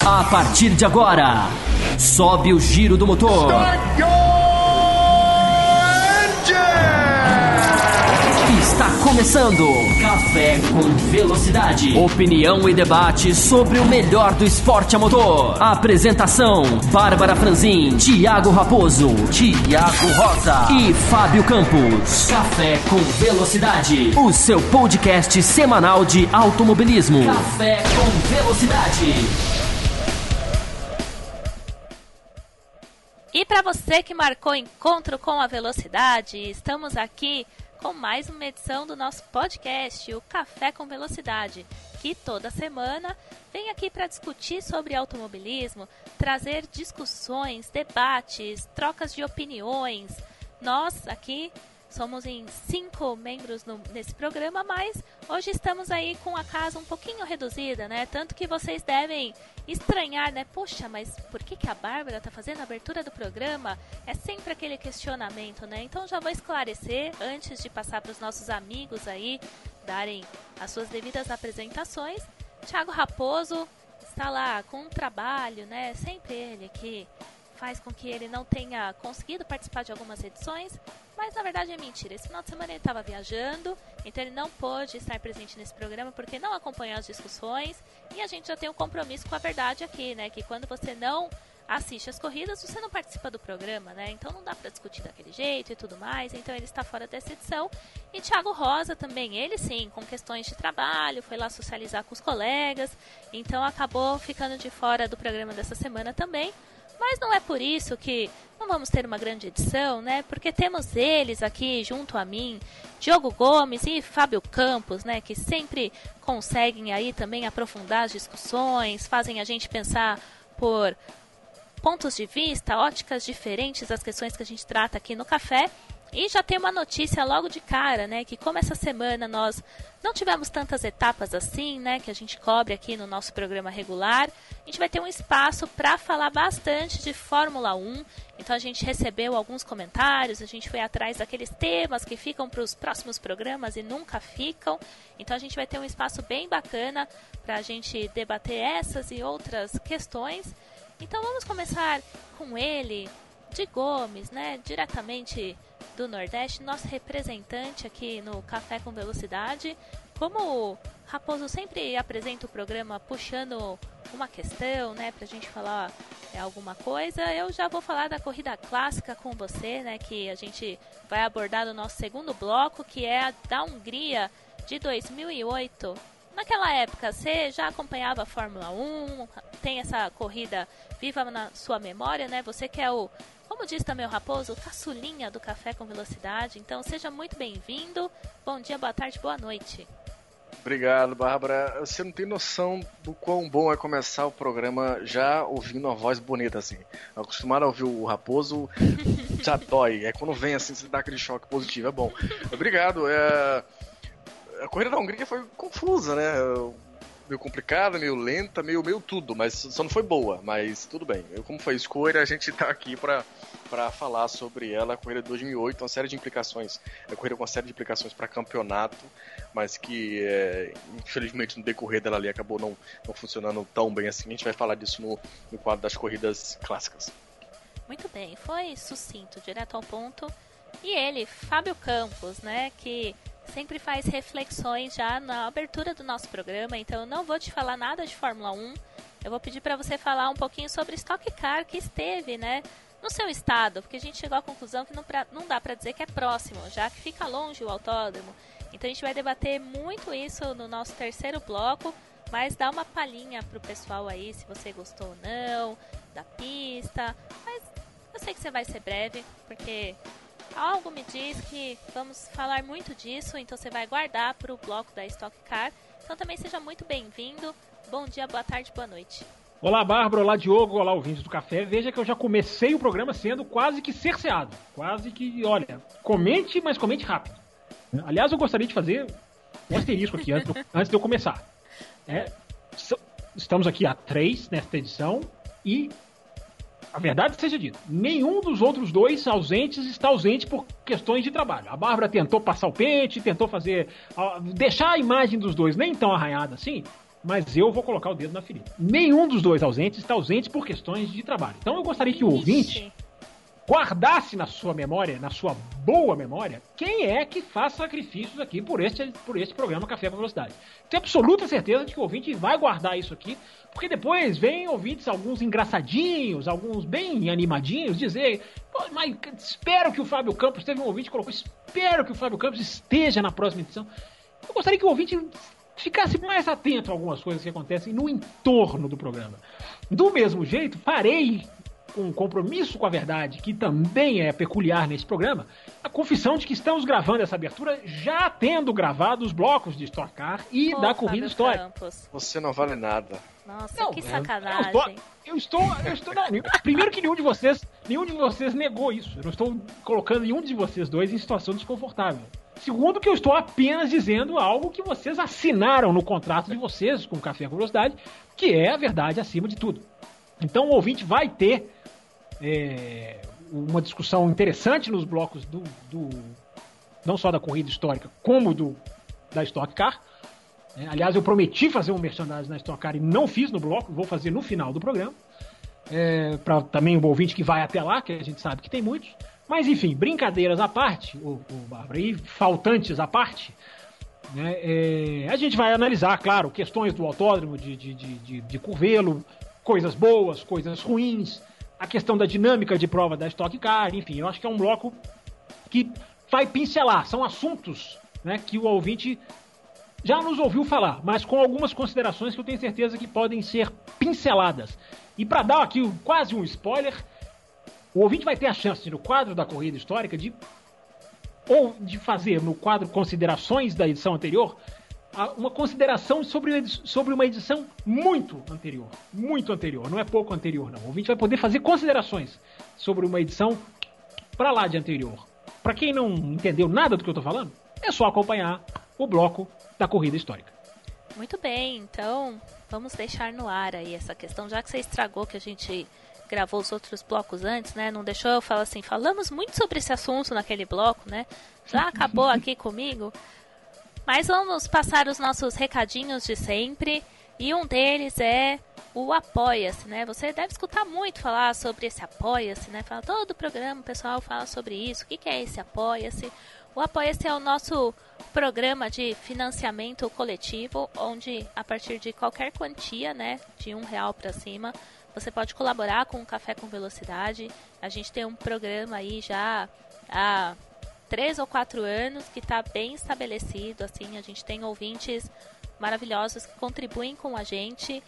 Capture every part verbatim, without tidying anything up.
A partir de agora, sobe o giro do motor. Start your engine! Está começando Café com Velocidade. Opinião e debate sobre o melhor do esporte a motor. Apresentação: Bárbara Franzin, Thiago Raposo, Thiago Rosa e Fábio Campos. Café com Velocidade, o seu podcast semanal de automobilismo. Café com Velocidade. E para você que marcou encontro com a velocidade, estamos aqui com mais uma edição do nosso podcast, o Café com Velocidade, que toda semana vem aqui para discutir sobre automobilismo, trazer discussões, debates, trocas de opiniões. Nós aqui somos em cinco membros no, nesse programa, mas hoje estamos aí com a casa um pouquinho reduzida, né? Tanto que vocês devem estranhar, né? Poxa, mas por que, que a Bárbara tá fazendo a abertura do programa? É sempre aquele questionamento, né? Então já vou esclarecer antes de passar para os nossos amigos aí darem as suas devidas apresentações. Thiago Raposo está lá com um trabalho, né? Sempre ele que faz com que ele não tenha conseguido participar de algumas edições, mas na verdade é mentira. Esse final de semana ele estava viajando, então ele não pôde estar presente nesse programa porque não acompanhou as discussões, e a gente já tem um compromisso com a verdade aqui, né? Que quando você não assiste as corridas, você não participa do programa, né? Então não dá para discutir daquele jeito e tudo mais, então ele está fora dessa edição. E Thiago Rosa também, ele sim, com questões de trabalho, foi lá socializar com os colegas, então acabou ficando de fora do programa dessa semana também. Mas não é por isso que não vamos ter uma grande edição, né? Porque temos eles aqui junto a mim, Diogo Gomes e Fábio Campos, né? Que sempre conseguem aí também aprofundar as discussões, fazem a gente pensar por pontos de vista, óticas diferentes das questões que a gente trata aqui no café. E já tem uma notícia logo de cara, né? Que como essa semana nós não tivemos tantas etapas assim, né? Que a gente cobre aqui no nosso programa regular, a gente vai ter um espaço para falar bastante de Fórmula um. Então a gente recebeu alguns comentários, a gente foi atrás daqueles temas que ficam para os próximos programas e nunca ficam. Então a gente vai ter um espaço bem bacana para a gente debater essas e outras questões. Então vamos começar com ele, de Gomes, né? Diretamente do Nordeste, nosso representante aqui no Café com Velocidade. Como o Raposo sempre apresenta o programa puxando uma questão, né, pra gente falar é, alguma coisa, eu já vou falar da corrida clássica com você, né, que a gente vai abordar no nosso segundo bloco, que é a da Hungria de dois mil e oito. Naquela época, você já acompanhava a Fórmula um, tem essa corrida viva na sua memória, né? Você que é o, como diz também o Raposo, o caçulinha do Café com Velocidade. Então, seja muito bem-vindo. Bom dia, boa tarde, boa noite. Obrigado, Bárbara. Você não tem noção do quão bom é começar o programa já ouvindo uma voz bonita, assim. Acostumado a ouvir o Raposo, já dói. É quando vem, assim, você dá aquele choque positivo. É bom. Obrigado. É... A corrida da Hungria foi confusa, né? Meio complicada, meio lenta, meio, meio tudo, mas só não foi boa, mas tudo bem. Eu, como foi a escolha, a gente tá aqui pra, pra falar sobre ela, a corrida de dois mil e oito, uma série de implicações, a corrida com uma série de implicações para campeonato, mas que, é, infelizmente, no decorrer dela ali acabou não, não funcionando tão bem assim. A gente vai falar disso no, no quadro das corridas clássicas. Muito bem, foi sucinto, direto ao ponto. E ele, Fábio Campos, né, que sempre faz reflexões já na abertura do nosso programa, então eu não vou te falar nada de Fórmula um, eu vou pedir para você falar um pouquinho sobre Stock Car que esteve, né, no seu estado, porque a gente chegou à conclusão que não, pra, não dá para dizer que é próximo, já que fica longe o autódromo. Então a gente vai debater muito isso no nosso terceiro bloco, mas dá uma palhinha pro pessoal aí, se você gostou ou não, da pista, mas eu sei que você vai ser breve, porque algo me diz que vamos falar muito disso, então você vai guardar para o bloco da Stock Car. Então também seja muito bem-vindo. Bom dia, boa tarde, boa noite. Olá, Bárbara, olá, Diogo, olá, ouvintes do Café. Veja que eu já comecei o programa sendo quase que cerceado. Quase que, olha, comente, mas comente rápido. Aliás, eu gostaria de fazer um asterisco aqui antes, antes de eu começar. É, estamos aqui a três nesta edição e... A verdade seja dita, nenhum dos outros dois ausentes está ausente por questões de trabalho. A Bárbara tentou passar o pente, tentou fazer, deixar a imagem dos dois nem tão arranhada assim, mas eu vou colocar o dedo na ferida. Nenhum dos dois ausentes está ausente por questões de trabalho. Então eu gostaria que o ouvinte guardasse na sua memória, na sua boa memória, quem é que faz sacrifícios aqui por este, por este programa Café com Velocidade. Tenho absoluta certeza de que o ouvinte vai guardar isso aqui, porque depois vem ouvintes, alguns engraçadinhos, alguns bem animadinhos, dizer, mas espero que o Fábio Campos, teve um ouvinte que colocou, espero que o Fábio Campos esteja na próxima edição. Eu gostaria que o ouvinte ficasse mais atento a algumas coisas que acontecem no entorno do programa. Do mesmo jeito, farei um compromisso com a verdade, que também é peculiar nesse programa, a confissão de que estamos gravando essa abertura já tendo gravado os blocos de Stock Car e Pô, da Corrida Histórica. Você não vale nada. Nossa, não, que sacanagem. Eu estou, eu estou, eu estou não, primeiro que nenhum de vocês, nenhum de vocês negou isso. Eu não estou colocando nenhum de vocês dois em situação desconfortável. Segundo, que eu estou apenas dizendo algo que vocês assinaram no contrato de vocês com o Café com Velocidade, que é a verdade acima de tudo. Então o ouvinte vai ter é, uma discussão interessante nos blocos do, do não só da Corrida Histórica, como do da Stock Car. É, aliás, eu prometi fazer um merchandising na Stock Car e não fiz no bloco, vou fazer no final do programa. É, para também o ouvinte que vai até lá, que a gente sabe que tem muitos. Mas enfim, brincadeiras à parte, o, o Bárbara, e faltantes à parte, né, é, a gente vai analisar, claro, questões do autódromo de, de, de, de, de Curvelo, coisas boas, coisas ruins, a questão da dinâmica de prova da Stock Car, enfim, eu acho que é um bloco que vai pincelar, são assuntos, né, que o ouvinte já nos ouviu falar, mas com algumas considerações que eu tenho certeza que podem ser pinceladas. E para dar aqui quase um spoiler, o ouvinte vai ter a chance, no quadro da Corrida Histórica, de, ou de fazer no quadro Considerações da edição anterior, uma consideração sobre, sobre uma edição muito anterior. Muito anterior, não é pouco anterior, não. O ouvinte vai poder fazer considerações sobre uma edição para lá de anterior. Para quem não entendeu nada do que eu estou falando, é só acompanhar o bloco da Corrida Histórica. Muito bem, então vamos deixar no ar aí essa questão, já que você estragou que a gente gravou os outros blocos antes, né? Não deixou eu falar assim, falamos muito sobre esse assunto naquele bloco, né? Já acabou aqui comigo. Mas vamos passar os nossos recadinhos de sempre. E um deles é o Apoia-se, né? Você deve escutar muito falar sobre esse Apoia-se, né? Fala, todo o programa o pessoal fala sobre isso. O que, que é esse Apoia-se? O Apoia-se é o nosso programa de financiamento coletivo, onde a partir de qualquer quantia, né, de um real para cima, você pode colaborar com o Café com Velocidade. A gente tem um programa aí já há três ou quatro anos que está bem estabelecido. Assim, a gente tem ouvintes maravilhosos que contribuem com a gente.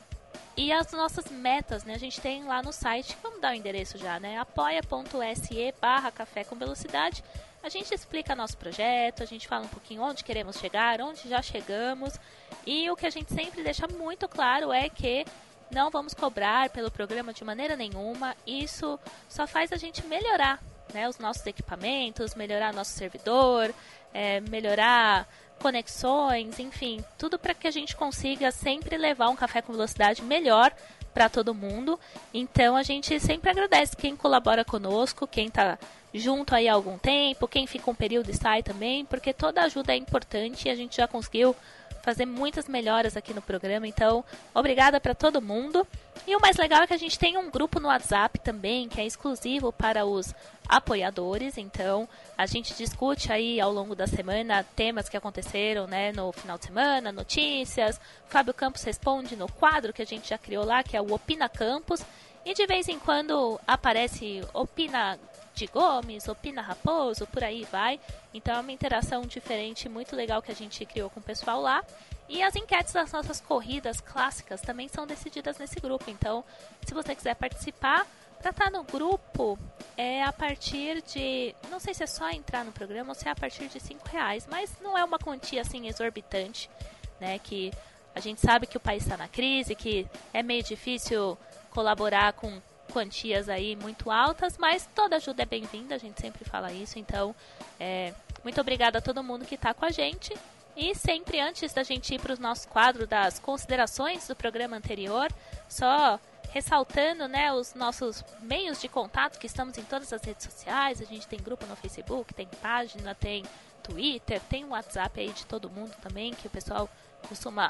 E as nossas metas, né? A gente tem lá no site, vamos dar o endereço já, né? apoia.se barra Café com Velocidade. A gente explica nosso projeto, a gente fala um pouquinho onde queremos chegar, onde já chegamos. E o que a gente sempre deixa muito claro é que não vamos cobrar pelo programa de maneira nenhuma. Isso só faz a gente melhorar, né, os nossos equipamentos, melhorar nosso servidor, é, melhorar conexões, enfim, tudo para que a gente consiga sempre levar um Café com Velocidade melhor para todo mundo. Então a gente sempre agradece quem colabora conosco, quem está junto aí há algum tempo, quem fica um período e sai também, porque toda ajuda é importante e a gente já conseguiu fazer muitas melhoras aqui no programa. Então, obrigada para todo mundo. E o mais legal é que a gente tem um grupo no WhatsApp também, que é exclusivo para os apoiadores. Então, a gente discute aí ao longo da semana temas que aconteceram, né, no final de semana, notícias. O Fábio Campos responde no quadro que a gente já criou lá, que é o Opina Campos. E de vez em quando aparece Opina de Gomes, Opina Raposo, por aí vai. Então é uma interação diferente, muito legal que a gente criou com o pessoal lá. E as enquetes das nossas corridas clássicas também são decididas nesse grupo. Então, se você quiser participar, para estar no grupo, é a partir de... Não sei se é só entrar no programa ou se é a partir de cinco reais, mas não é uma quantia assim exorbitante, né? Que a gente sabe que o país está na crise, que é meio difícil colaborar com quantias aí muito altas, mas toda ajuda é bem-vinda, a gente sempre fala isso. Então, é, muito obrigada a todo mundo que está com a gente. E sempre antes da gente ir para o nosso quadro das considerações do programa anterior, só ressaltando, né, os nossos meios de contato, que estamos em todas as redes sociais. A gente tem grupo no Facebook, tem página, tem Twitter, tem um WhatsApp aí de todo mundo também, que o pessoal costuma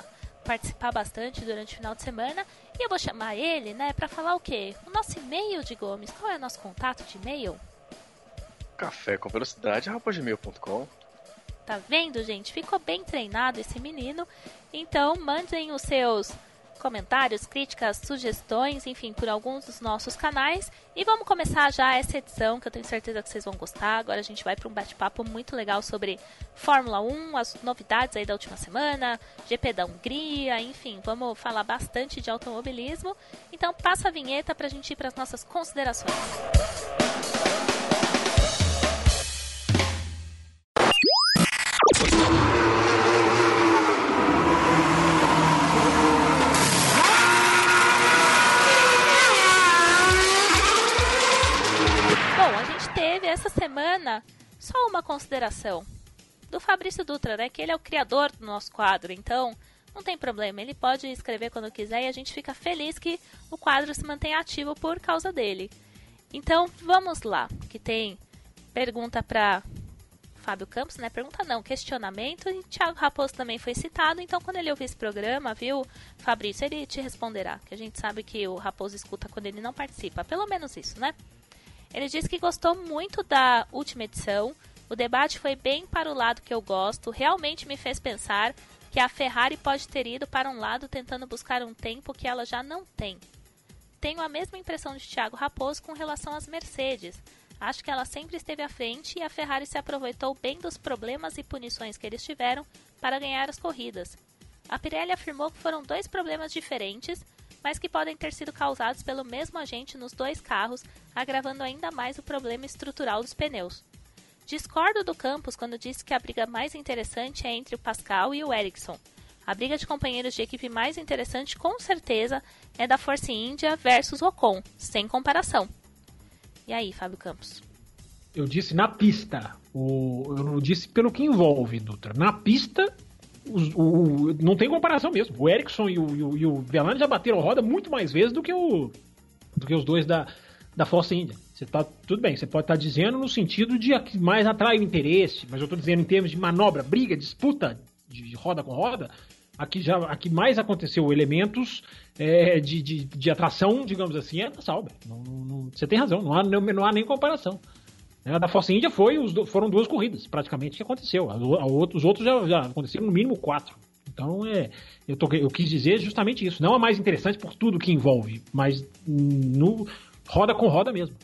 participar bastante durante o final de semana. E eu vou chamar ele, né, para falar o quê? O nosso e-mail de Gomes. Qual é o nosso contato de e-mail? café com velocidade arroba gmail ponto com. Tá vendo, gente? Ficou bem treinado esse menino. Então, mandem os seus comentários, críticas, sugestões, enfim, por alguns dos nossos canais. E vamos começar já essa edição, que eu tenho certeza que vocês vão gostar. Agora a gente vai para um bate-papo muito legal sobre Fórmula um, as novidades aí da última semana, G P da Hungria, enfim, vamos falar bastante de automobilismo. Então, passa a vinheta para a gente ir para as nossas considerações. Essa semana, só uma consideração do Fabrício Dutra, né? Que ele é o criador do nosso quadro, então não tem problema, ele pode escrever quando quiser e a gente fica feliz que o quadro se mantenha ativo por causa dele. Então vamos lá, que tem pergunta para Fábio Campos, né? Pergunta não, questionamento, e Thiago Raposo também foi citado, então quando ele ouvir esse programa, viu, Fabrício, ele te responderá, que a gente sabe que o Raposo escuta quando ele não participa, pelo menos isso, né? Ele disse que gostou muito da última edição, o debate foi bem para o lado que eu gosto, realmente me fez pensar que a Ferrari pode ter ido para um lado tentando buscar um tempo que ela já não tem. Tenho a mesma impressão de Thiago Raposo com relação às Mercedes. Acho que ela sempre esteve à frente e a Ferrari se aproveitou bem dos problemas e punições que eles tiveram para ganhar as corridas. A Pirelli afirmou que foram dois problemas diferentes, mas que podem ter sido causados pelo mesmo agente nos dois carros, agravando ainda mais o problema estrutural dos pneus. Discordo do Campos quando disse que a briga mais interessante é entre o Pascal e o Ericsson. A briga de companheiros de equipe mais interessante, com certeza, é da Force India versus Ocon, sem comparação. E aí, Fábio Campos? Eu disse na pista, o, eu não disse pelo que envolve, Dutra. Na pista... O, o, não tem comparação mesmo. O Ericsson e o, e o, e o Veland já bateram roda muito mais vezes do que, o, do que os dois da, da Force India. Você tá, tudo bem, você pode estar tá dizendo no sentido de a que mais atrai o interesse, mas eu estou dizendo em termos de manobra, briga, disputa de, de roda com roda, aqui, já, aqui mais aconteceu elementos é, de, de, de atração, digamos assim, é da Sauber. Não, não, você tem razão, não há, não, não há nem comparação. A da Force India foi, foram duas corridas, praticamente, que aconteceu. A, a outro, os outros já, já aconteceram no mínimo quatro. Então, é, eu, tô, eu quis dizer justamente isso. Não é mais interessante por tudo que envolve, mas no roda com roda mesmo.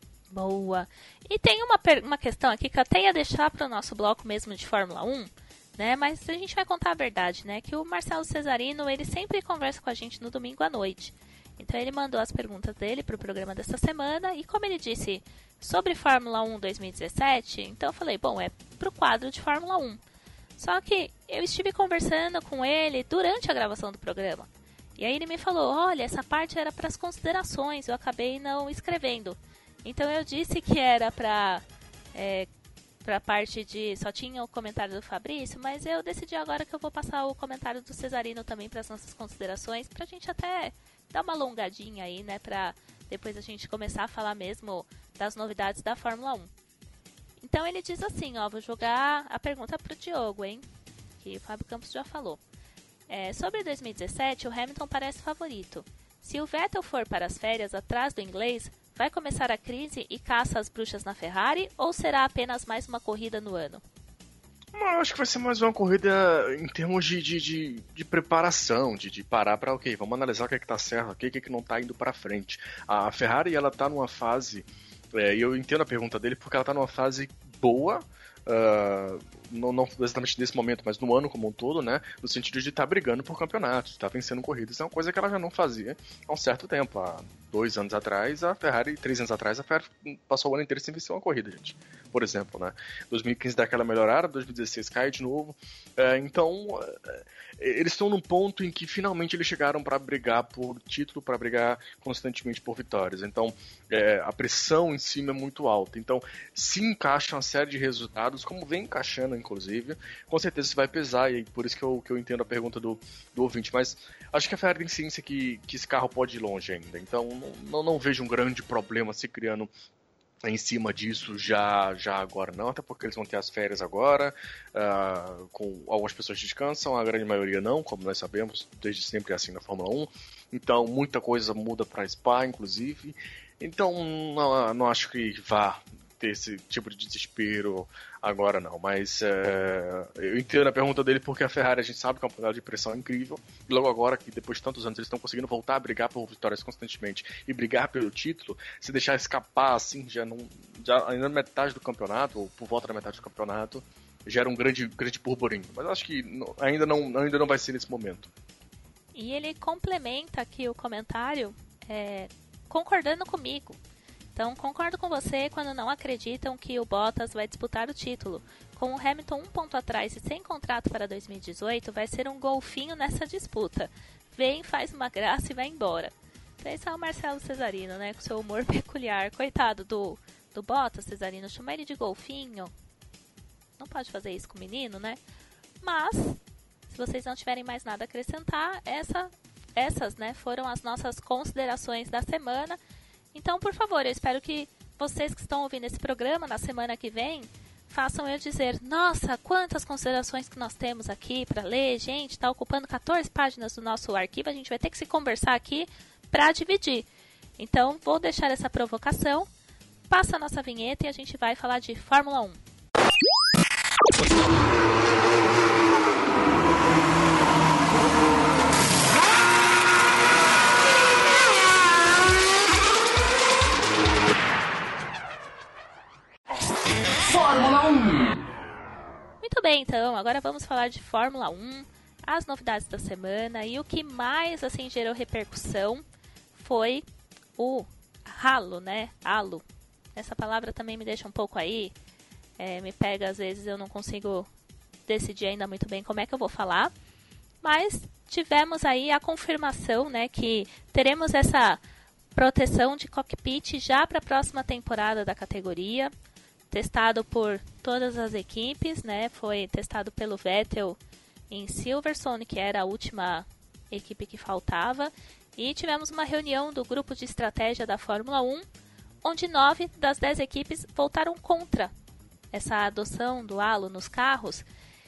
Boa. E tem uma, uma questão aqui que eu até ia deixar para o nosso bloco mesmo de Fórmula um, né? Mas a gente vai contar a verdade, né? Que o Marcelo Cesarino, ele sempre conversa com a gente no domingo à noite. Então ele mandou as perguntas dele para o programa dessa semana e como ele disse sobre Fórmula um dois mil e dezessete, então eu falei, bom, é para o quadro de Fórmula um. Só que eu estive conversando com ele durante a gravação do programa. E aí ele me falou, olha, essa parte era para as considerações, eu acabei não escrevendo. Então eu disse que era para é, para a parte de... Só tinha o comentário do Fabrício, mas eu decidi agora que eu vou passar o comentário do Cesarino também para as nossas considerações, para a gente até dar uma alongadinha aí, né, para depois a gente começar a falar mesmo das novidades da Fórmula um. Então ele diz assim, ó, vou jogar a pergunta pro Diogo, hein, que o Fábio Campos já falou. É, sobre dois mil e dezessete, o Hamilton parece favorito. Se o Vettel for para as férias atrás do inglês, vai começar a crise e caça às bruxas na Ferrari ou será apenas mais uma corrida no ano? Eu acho que vai ser mais uma corrida em termos de, de, de, de preparação, de, de parar para, ok, vamos analisar o que é que tá certo, o que é que não tá indo para frente. A Ferrari, ela tá numa fase, é, e eu entendo a pergunta dele, porque ela tá numa fase boa, uh, não, não exatamente nesse momento, mas no ano como um todo, né, no sentido de estar tá brigando por campeonatos, estar tá vencendo corridas, é uma coisa que ela já não fazia há um certo tempo. Há dois anos atrás, a Ferrari, três anos atrás, a Ferrari passou o ano inteiro sem vencer uma corrida, gente. Por exemplo, né? dois mil e quinze dá aquela melhorada, dois mil e dezesseis cai de novo. É, então, é, eles estão num ponto em que finalmente eles chegaram para brigar por título, para brigar constantemente por vitórias. Então, é, a pressão em cima é muito alta. Então, se encaixa uma série de resultados, como vem encaixando, inclusive, com certeza isso vai pesar, e por isso que eu, que eu entendo a pergunta do, do ouvinte. Mas acho que a Ferrari tem ciência que, que esse carro pode ir longe ainda. Então, não, não, não vejo um grande problema se criando em cima disso já, já agora não, até porque eles vão ter as férias agora, uh, com algumas pessoas descansam, a grande maioria não, como nós sabemos, desde sempre é assim na Fórmula um, então muita coisa muda para Spa, inclusive, então não, não acho que vá ter esse tipo de desespero agora não, mas uh, eu entendo a pergunta dele porque a Ferrari a gente sabe que é uma panela de pressão incrível, e logo agora que depois de tantos anos eles estão conseguindo voltar a brigar por vitórias constantemente e brigar pelo título, se deixar escapar assim, já não, já ainda na metade do campeonato, ou por volta da metade do campeonato, gera um grande, grande burburinho, mas acho que não, ainda, não, ainda não vai ser nesse momento. E ele complementa aqui o comentário é, concordando comigo. Então, concordo com você quando não acreditam que o Bottas vai disputar o título. Com o Hamilton um ponto atrás e sem contrato para dois mil e dezoito, vai ser um golfinho nessa disputa. Vem, faz uma graça e vai embora. Então, esse é o Marcelo Cesarino, né? Com seu humor peculiar. Coitado do, do Bottas, Cesarino. Chamar ele de golfinho. Não pode fazer isso com o menino, né? Mas, se vocês não tiverem mais nada a acrescentar, essa, essas, né, foram as nossas considerações da semana. Então, por favor, eu espero que vocês que estão ouvindo esse programa na semana que vem façam eu dizer, nossa, quantas considerações que nós temos aqui para ler, gente, está ocupando quatorze páginas do nosso arquivo, a gente vai ter que se conversar aqui para dividir. Então, vou deixar essa provocação, passa a nossa vinheta e a gente vai falar de Fórmula um. Fórmula um. Muito bem, então, agora vamos falar de Fórmula um, as novidades da semana, e o que mais, assim, gerou repercussão foi o halo, né? Halo. Essa palavra também me deixa um pouco aí, é, me pega, às vezes eu não consigo decidir ainda muito bem como é que eu vou falar, mas tivemos aí a confirmação, né, que teremos essa proteção de cockpit já para a próxima temporada da categoria, testado por todas as equipes, né? Foi testado pelo Vettel em Silverstone, que era a última equipe que faltava. E tivemos uma reunião do grupo de estratégia da Fórmula um, onde nove das dez equipes votaram contra essa adoção do halo nos carros.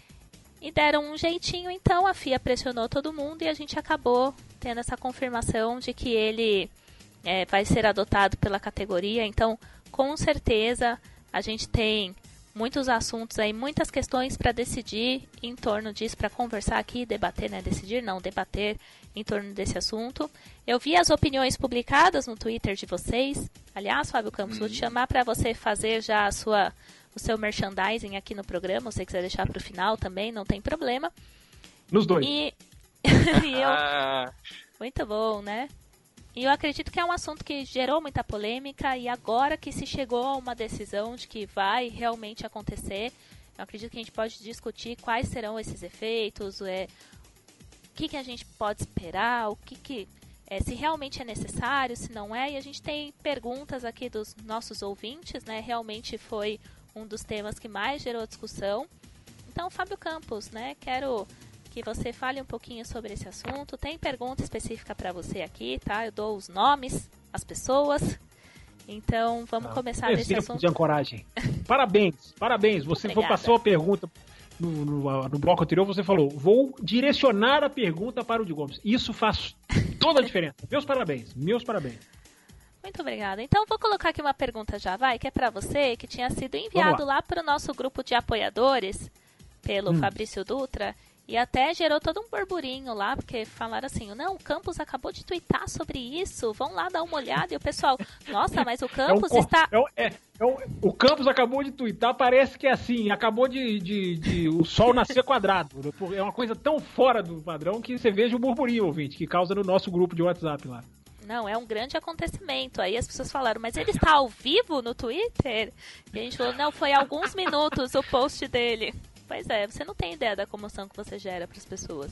E deram um jeitinho, então a F I A pressionou todo mundo e a gente acabou tendo essa confirmação de que ele é, vai ser adotado pela categoria. Então, com certeza, a gente tem muitos assuntos aí, muitas questões para decidir em torno disso, para conversar aqui, debater, né? Decidir não, debater em torno desse assunto. Eu vi as opiniões publicadas no Twitter de vocês. Aliás, Fábio Campos, vou te chamar para você fazer já a sua, o seu merchandising aqui no programa. Se você quiser deixar para o final também, não tem problema. Nos dois. E, e eu... Muito bom, né? E eu acredito que é um assunto que gerou muita polêmica e agora que se chegou a uma decisão de que vai realmente acontecer, eu acredito que a gente pode discutir quais serão esses efeitos, é, o que, que a gente pode esperar, o que, que é, se realmente é necessário, se não é. E a gente tem perguntas aqui dos nossos ouvintes, né? Realmente foi um dos temas que mais gerou discussão. Então, Fábio Campos, né? Quero que você fale um pouquinho sobre esse assunto. Tem pergunta específica para você aqui, tá? Eu dou os nomes, as pessoas. Então, vamos ah, começar desse assunto. de ancoragem. Parabéns, parabéns. Você foi, passou a pergunta no, no, no bloco anterior, você falou, vou direcionar a pergunta para o Di Gomes. Isso faz toda a diferença. Meus parabéns, meus parabéns. Muito obrigada. Então, vou colocar aqui uma pergunta já, vai, que é para você, que tinha sido enviado lá, lá para o nosso grupo de apoiadores, pelo hum. Fabrício Dutra. E até gerou todo um burburinho lá, porque falaram assim, não, o Campos acabou de twittar sobre isso, vão lá dar uma olhada. E o pessoal, nossa, mas o Campos é um, está... É, é, é um, o Campos acabou de twittar, parece que é assim, acabou de, de, de o sol nascer quadrado. É uma coisa tão fora do padrão que você veja o burburinho, ouvinte, que causa no nosso grupo de WhatsApp lá. Não, é um grande acontecimento. Aí as pessoas falaram, mas ele está ao vivo no Twitter? E a gente falou, não, foi alguns minutos o post dele. Pois é, você não tem ideia da comoção que você gera para as pessoas.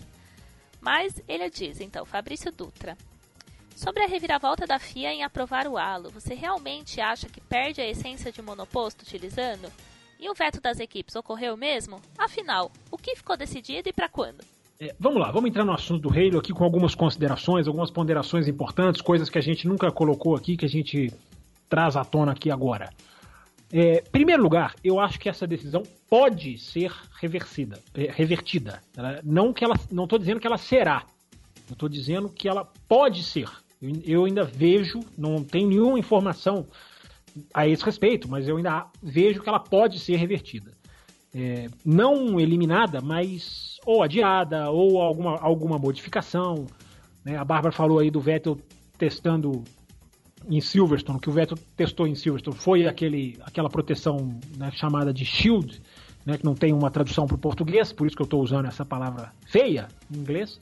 Mas ele diz, então, Fabrício Dutra. Sobre a reviravolta da F I A em aprovar o halo, você realmente acha que perde a essência de monoposto utilizando? E o veto das equipes ocorreu mesmo? Afinal, o que ficou decidido e para quando? É, vamos lá, vamos entrar no assunto do Halo aqui com algumas considerações, algumas ponderações importantes, coisas que a gente nunca colocou aqui, que a gente traz à tona aqui agora. Em é, primeiro lugar, eu acho que essa decisão pode ser reversida, é, revertida. Ela, não que ela, não estou dizendo que ela será. Eu estou dizendo que ela pode ser. Eu, eu ainda vejo, não tenho nenhuma informação a esse respeito, mas eu ainda vejo que ela pode ser revertida. É, não eliminada, mas ou adiada, ou alguma, alguma modificação. Né? A Bárbara falou aí do Vettel testando em Silverstone. O que o Vettel testou em Silverstone foi aquele, aquela proteção, né, chamada de shield, né, que não tem uma tradução para o português, por isso que eu estou usando essa palavra feia em inglês.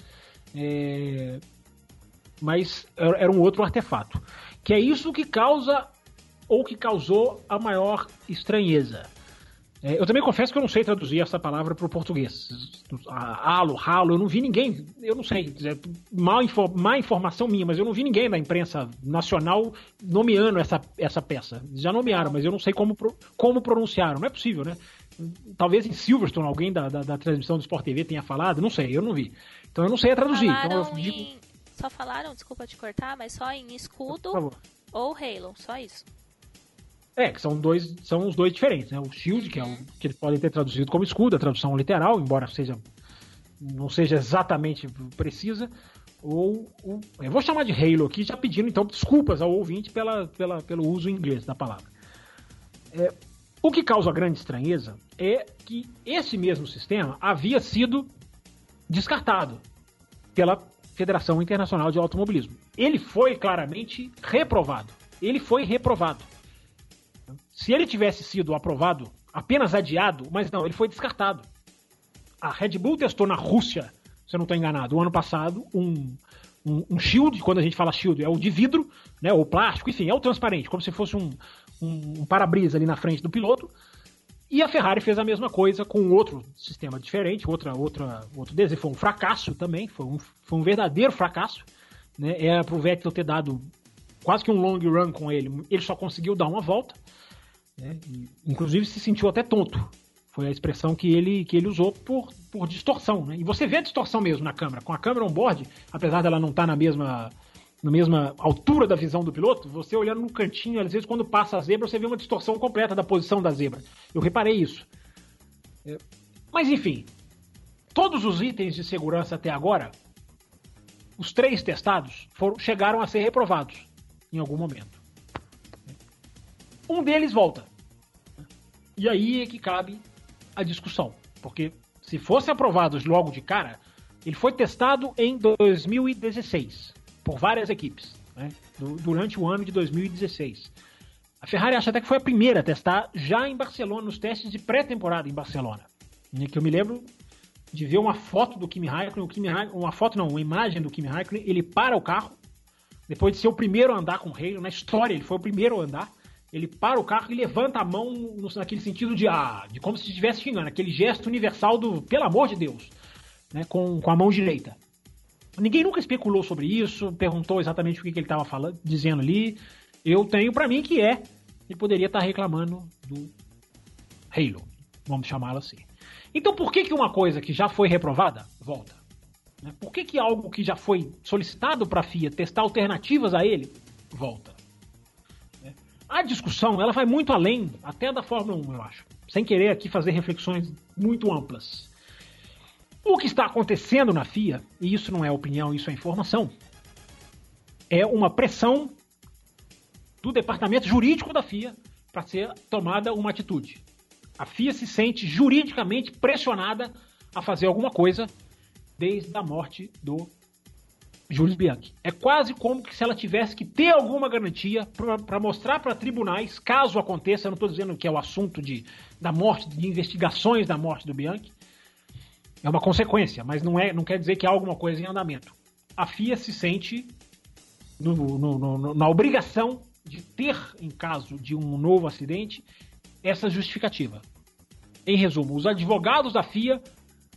É, mas era um outro artefato. Que é isso que causa, ou que causou a maior estranheza. É, eu também confesso que eu não sei traduzir essa palavra para o português. Halo, ralo, eu não vi ninguém, eu não sei, má, info, má informação minha, mas eu não vi ninguém da imprensa nacional nomeando essa, essa peça. Já nomearam, mas eu não sei como, como pronunciaram. Não é possível, né? Talvez em Silverstone alguém da, da, da transmissão do Sport T V tenha falado, não sei, eu não vi. Então eu não sei traduzir. Então eu digo... em... Só falaram, desculpa te cortar, mas só em escudo ou Halo, só isso. É, que são, dois, são os dois diferentes, né? O Shield, que é o que eles podem ter traduzido como escudo, a tradução literal, embora seja, não seja exatamente precisa, ou o, eu vou chamar de Halo aqui, já pedindo então desculpas ao ouvinte pela, pela, pelo uso em inglês da palavra. É, o que causa grande estranheza é que esse mesmo sistema havia sido descartado pela Federação Internacional de Automobilismo. Ele foi claramente reprovado. Ele foi reprovado. Se ele tivesse sido aprovado, apenas adiado, mas não, ele foi descartado. A Red Bull testou na Rússia, se eu não estou enganado, o ano passado, um, um, um shield, quando a gente fala shield, é o de vidro, né, ou plástico, enfim, é o transparente, como se fosse um, um, um para-brisa ali na frente do piloto. E a Ferrari fez a mesma coisa com outro sistema diferente, outra, outra, outro desenho. Foi um fracasso também, foi um, foi um verdadeiro fracasso. Né? Era para o Vettel ter dado quase que um long run com ele, ele só conseguiu dar uma volta. Né? E, inclusive se sentiu até tonto. Foi a expressão que ele, que ele usou por, por distorção. Né? E você vê a distorção mesmo na câmera. Com a câmera on-board, apesar dela não estar na mesma, na mesma altura da visão do piloto, você olhando no cantinho, às vezes quando passa a zebra, você vê uma distorção completa da posição da zebra. Eu reparei isso. É, mas enfim, todos os itens de segurança até agora, os três testados, foram, chegaram a ser reprovados em algum momento. Um deles volta. E aí é que cabe a discussão. Porque se fosse aprovados logo de cara, ele foi testado em dois mil e dezesseis por várias equipes, né, durante o ano de dois mil e dezesseis. A Ferrari acha até que foi a primeira a testar já em Barcelona, nos testes de pré-temporada em Barcelona. Que eu me lembro de ver uma foto do Kimi Raikkonen, o Kimi Raikkonen, uma foto não, uma imagem do Kimi Raikkonen, ele para o carro, depois de ser o primeiro a andar com o Halo, na história ele foi o primeiro a andar, ele para o carro e levanta a mão no, naquele sentido de, ah, de como se estivesse xingando, aquele gesto universal do, pelo amor de Deus, né, com, com a mão direita. Ninguém nunca especulou sobre isso, perguntou exatamente o que, que ele estava falando, dizendo ali. Eu tenho pra mim que é, ele poderia estar reclamando do Halo, vamos chamá-lo assim. Então por que que uma coisa que já foi reprovada, volta? Por que que algo que já foi solicitado para a F I A testar alternativas a ele, volta? A discussão, ela vai muito além, até da Fórmula um, eu acho. Sem querer aqui fazer reflexões muito amplas. O que está acontecendo na F I A, e isso não é opinião, isso é informação, é uma pressão do departamento jurídico da F I A para ser tomada uma atitude. A F I A se sente juridicamente pressionada a fazer alguma coisa desde a morte do Jules Bianchi. É quase como que se ela tivesse que ter alguma garantia para mostrar para tribunais, caso aconteça, eu não estou dizendo que é o assunto de, da morte, de investigações da morte do Bianchi, é uma consequência, mas não, é, não quer dizer que há alguma coisa em andamento. A F I A se sente no, no, no, na obrigação de ter, em caso de um novo acidente, essa justificativa. Em resumo, os advogados da F I A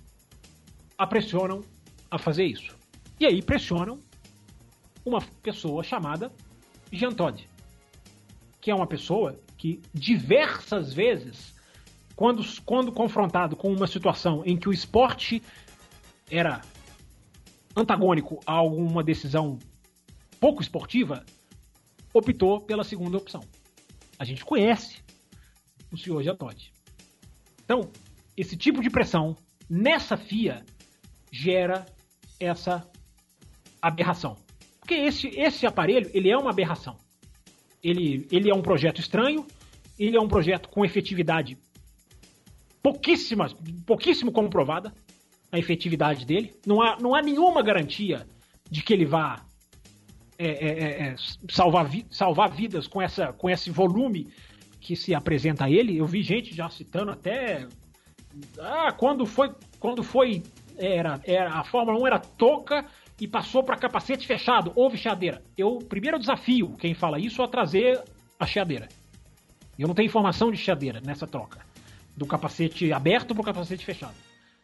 a pressionam a fazer isso. E aí pressionam uma pessoa chamada Jean Todt, que é uma pessoa que diversas vezes, quando, quando confrontado com uma situação em que o esporte era antagônico a alguma decisão pouco esportiva, optou pela segunda opção. A gente conhece o senhor Jean Todt. Então, esse tipo de pressão nessa F I A gera essa aberração. Porque esse, esse aparelho, ele é uma aberração. Ele, ele é um projeto estranho, ele é um projeto com efetividade pouquíssima, pouquíssimo comprovada, a efetividade dele. Não há, não há nenhuma garantia de que ele vá é, é, é, salvar, vi, salvar vidas com, essa, com esse volume que se apresenta a ele. Eu vi gente já citando até... Ah, quando foi... Quando foi era, era, a Fórmula um era touca e passou para capacete fechado. Houve chiadeira. Eu primeiro desafio quem fala isso a trazer a chiadeira. Eu não tenho informação de chiadeira nessa troca. Do capacete aberto para o capacete fechado.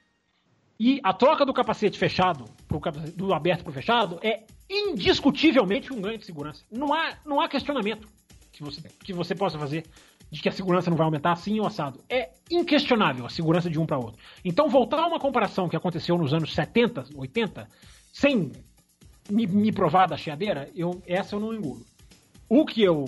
E a troca do capacete fechado, pro capacete, do aberto para o fechado, é indiscutivelmente um ganho de segurança. Não há, não há questionamento que você, que você possa fazer de que a segurança não vai aumentar assim ou assado. É inquestionável a segurança de um para outro. Então, voltar a uma comparação que aconteceu nos anos setenta, oitenta, sem me, me provar da chiadeira, eu, essa eu não engulo. O que eu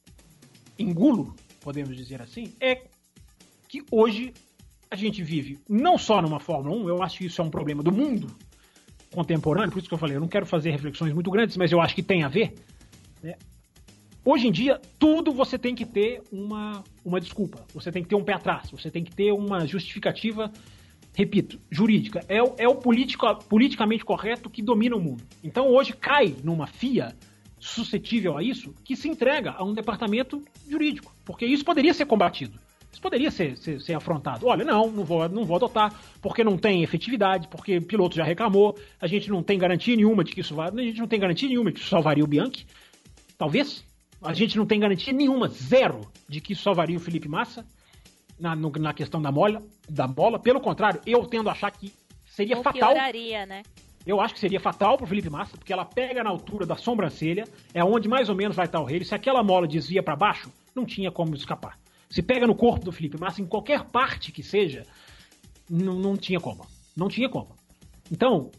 engulo, podemos dizer assim, é que hoje a gente vive não só numa Fórmula um, eu acho que isso é um problema do mundo contemporâneo, por isso que eu falei, eu não quero fazer reflexões muito grandes, mas eu acho que tem a ver, né? Hoje em dia, tudo você tem que ter uma, uma desculpa, você tem que ter um pé atrás, você tem que ter uma justificativa, repito, jurídica. É, é o politico, politicamente correto que domina o mundo. Então hoje cai numa F I A suscetível a isso, que se entrega a um departamento jurídico, porque isso poderia ser combatido. Isso poderia ser, ser, ser afrontado. Olha, não, não vou, não vou adotar, porque não tem efetividade, porque o piloto já reclamou, a gente não tem garantia nenhuma de que isso vai, a gente não tem garantia nenhuma de que isso salvaria o Bianchi. Talvez. A gente não tem garantia nenhuma, zero, de que isso salvaria o Felipe Massa na, no, na questão da bola, da bola. Pelo contrário, eu tendo a achar que seria Ou fatal. Pioraria, né? Eu acho que seria fatal pro Felipe Massa, porque ela pega na altura da sobrancelha, é onde mais ou menos vai estar o rei. Se aquela mola desvia para baixo, não tinha como escapar. Se pega no corpo do Felipe Massa, em qualquer parte que seja, não, não tinha como. Não tinha como. Então,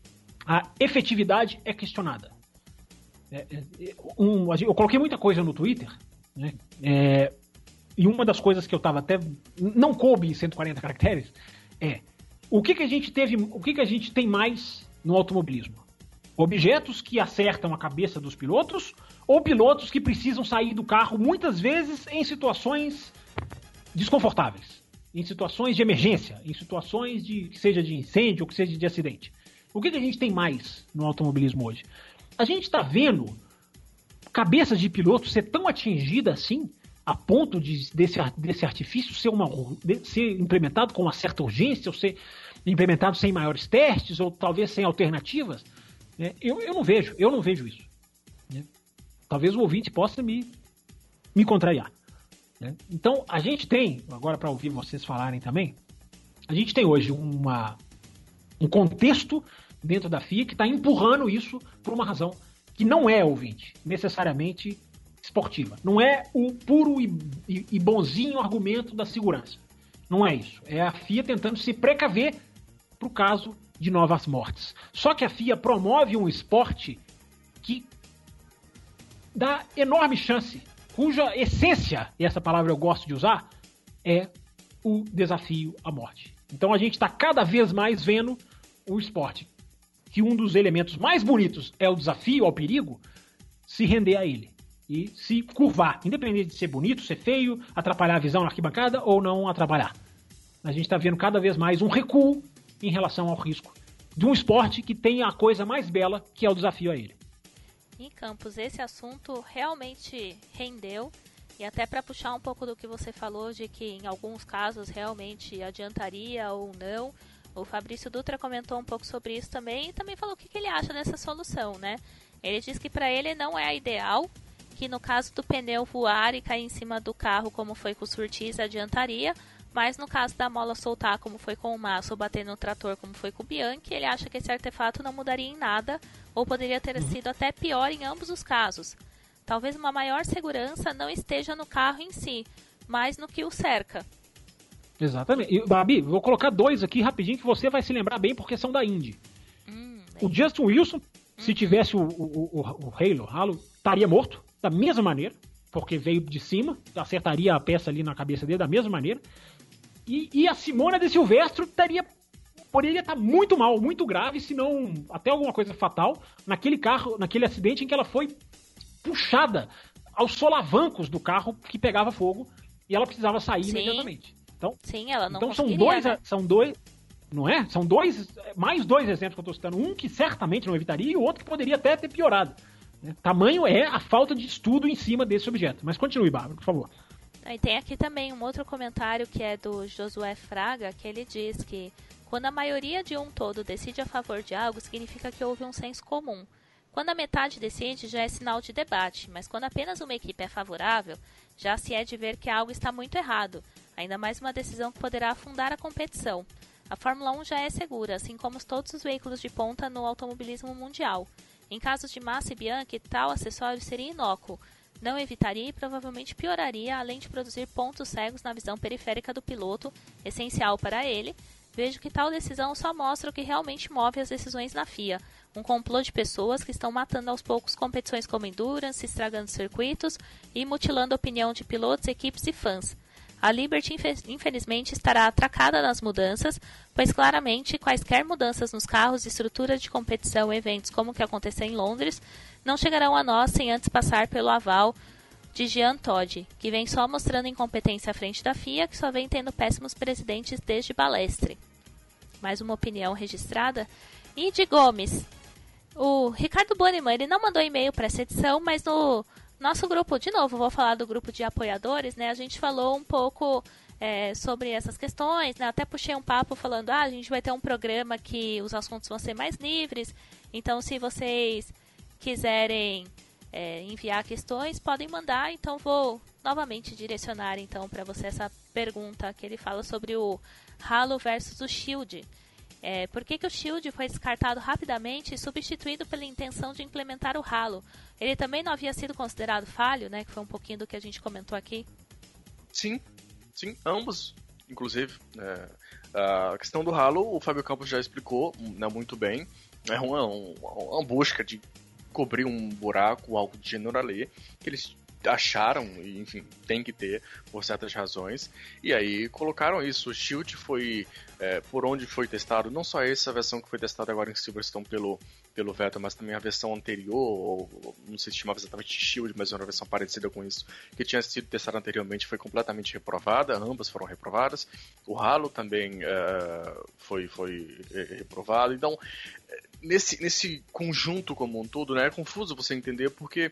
a efetividade é questionada. É, é, um, eu coloquei muita coisa no Twitter, né? É, e uma das coisas que eu tava até... Não coube em cento e quarenta caracteres, é o que, que a gente teve, o que, que a gente tem mais no automobilismo? Objetos que acertam a cabeça dos pilotos ou pilotos que precisam sair do carro muitas vezes em situações desconfortáveis, em situações de emergência, em situações de que seja de incêndio ou que seja de acidente. O que, que a gente tem mais no automobilismo hoje? A gente está vendo cabeças de pilotos ser tão atingidas assim, a ponto de, desse, desse artifício ser, uma, de, ser implementado com uma certa urgência, ou ser implementado sem maiores testes, ou talvez sem alternativas. Né? Eu, eu não vejo, eu não vejo isso. Né? Talvez o ouvinte possa me, me contrariar. Né? Então, a gente tem, agora para ouvir vocês falarem também, a gente tem hoje uma, um contexto dentro da F I A que está empurrando isso por uma razão que não é, ouvinte, necessariamente esportiva. Não é o puro e, e, e bonzinho argumento da segurança. Não é isso. É a F I A tentando se precaver para o caso de novas mortes. Só que a F I A promove um esporte que dá enorme chance, cuja essência, e essa palavra eu gosto de usar, é o desafio à morte. Então a gente está cada vez mais vendo o esporte que um dos elementos mais bonitos é o desafio ao perigo, se render a ele e se curvar, independente de ser bonito, ser feio, atrapalhar a visão na arquibancada ou não atrapalhar. A gente está vendo cada vez mais um recuo em relação ao risco de um esporte que tem a coisa mais bela, que é o desafio a ele. Em Campos, esse assunto realmente rendeu, e até para puxar um pouco do que você falou, de que em alguns casos realmente adiantaria ou não, o Fabrício Dutra comentou um pouco sobre isso também, e também falou o que ele acha dessa solução, né? Ele diz que para ele não é a ideal, que no caso do pneu voar e cair em cima do carro, como foi com o Surtees, adiantaria, mas no caso da mola soltar, como foi com o Massa, ou bater no trator, como foi com o Bianchi, ele acha que esse artefato não mudaria em nada, ou poderia ter sido até pior em ambos os casos. Talvez uma maior segurança não esteja no carro em si, mas no que o cerca. Exatamente. E, Babi, vou colocar dois aqui rapidinho que você vai se lembrar bem porque são da Indy. Hum, o Justin Wilson, hum. se tivesse o, o, o, o Halo, Halo, estaria morto, da mesma maneira. porque veio de cima, acertaria a peça ali na cabeça dele da mesma maneira. E, e a Simona de Silvestro estaria, poderia estar muito mal, muito grave, se não até alguma coisa fatal, naquele carro, naquele acidente em que ela foi puxada aos solavancos do carro que pegava fogo e ela precisava sair Sim. imediatamente. Então, Sim, ela não então são conseguiria, dois, né? são dois, não é? São dois, mais dois exemplos que eu estou citando. Um que certamente não evitaria e o outro que poderia até ter piorado. Né? Tamanho é a falta de estudo em cima desse objeto. Mas continue, Bárbara, por favor. E tem aqui também um outro comentário que é do Josué Fraga, que ele diz que quando a maioria de um todo decide a favor de algo, significa que houve um senso comum. Quando a metade decide, já é sinal de debate, mas quando apenas uma equipe é favorável, já se é de ver que algo está muito errado, ainda mais uma decisão que poderá afundar a competição. A Fórmula um já é segura, assim como todos os veículos de ponta no automobilismo mundial. Em casos de Massa e Bianchi, tal acessório seria inócuo, não evitaria e provavelmente pioraria, além de produzir pontos cegos na visão periférica do piloto, essencial para ele. Vejo que tal decisão só mostra o que realmente move as decisões na F I A, um complô de pessoas que estão matando aos poucos competições como Endurance, estragando circuitos e mutilando a opinião de pilotos, equipes e fãs. A Liberty, infelizmente, estará atracada nas mudanças, pois claramente quaisquer mudanças nos carros, estrutura de competição, eventos como o que aconteceu em Londres, não chegarão a nós sem antes passar pelo aval de Jean Todt, que vem só mostrando incompetência à frente da F I A, que só vem tendo péssimos presidentes desde Balestre. Mais uma opinião registrada. E de Gomes, o Ricardo Boniman, ele não mandou e-mail para essa edição, mas no nosso grupo, de novo, vou falar do grupo de apoiadores, né? A gente falou um pouco é, sobre essas questões, né? Até puxei um papo falando, ah, a gente vai ter um programa que os assuntos vão ser mais livres, então se vocês quiserem é, enviar questões, podem mandar, então vou novamente direcionar então para você essa pergunta que ele fala sobre o Halo versus o Shield. É, por que, que o Shield foi descartado rapidamente e substituído pela intenção de implementar o Halo? Ele também não havia sido considerado falho, né? Que foi um pouquinho do que a gente comentou aqui. Sim, sim, ambos, inclusive. É, a questão do Halo, o Fábio Campos já explicou, né, muito bem. É uma, uma, uma busca de cobrir um buraco, algo de gênero ali, que eles acharam, e enfim, tem que ter, por certas razões, e aí colocaram isso. O Shield foi, é, por onde foi testado, não só essa versão que foi testada agora em Silverstone pelo, pelo Vettel, mas também a versão anterior, ou, não sei se chamava exatamente Shield, mas era uma versão parecida com isso, que tinha sido testada anteriormente, foi completamente reprovada, ambas foram reprovadas. O Halo também é, foi, foi reprovado, então nesse, nesse conjunto como um todo, né, é confuso você entender porque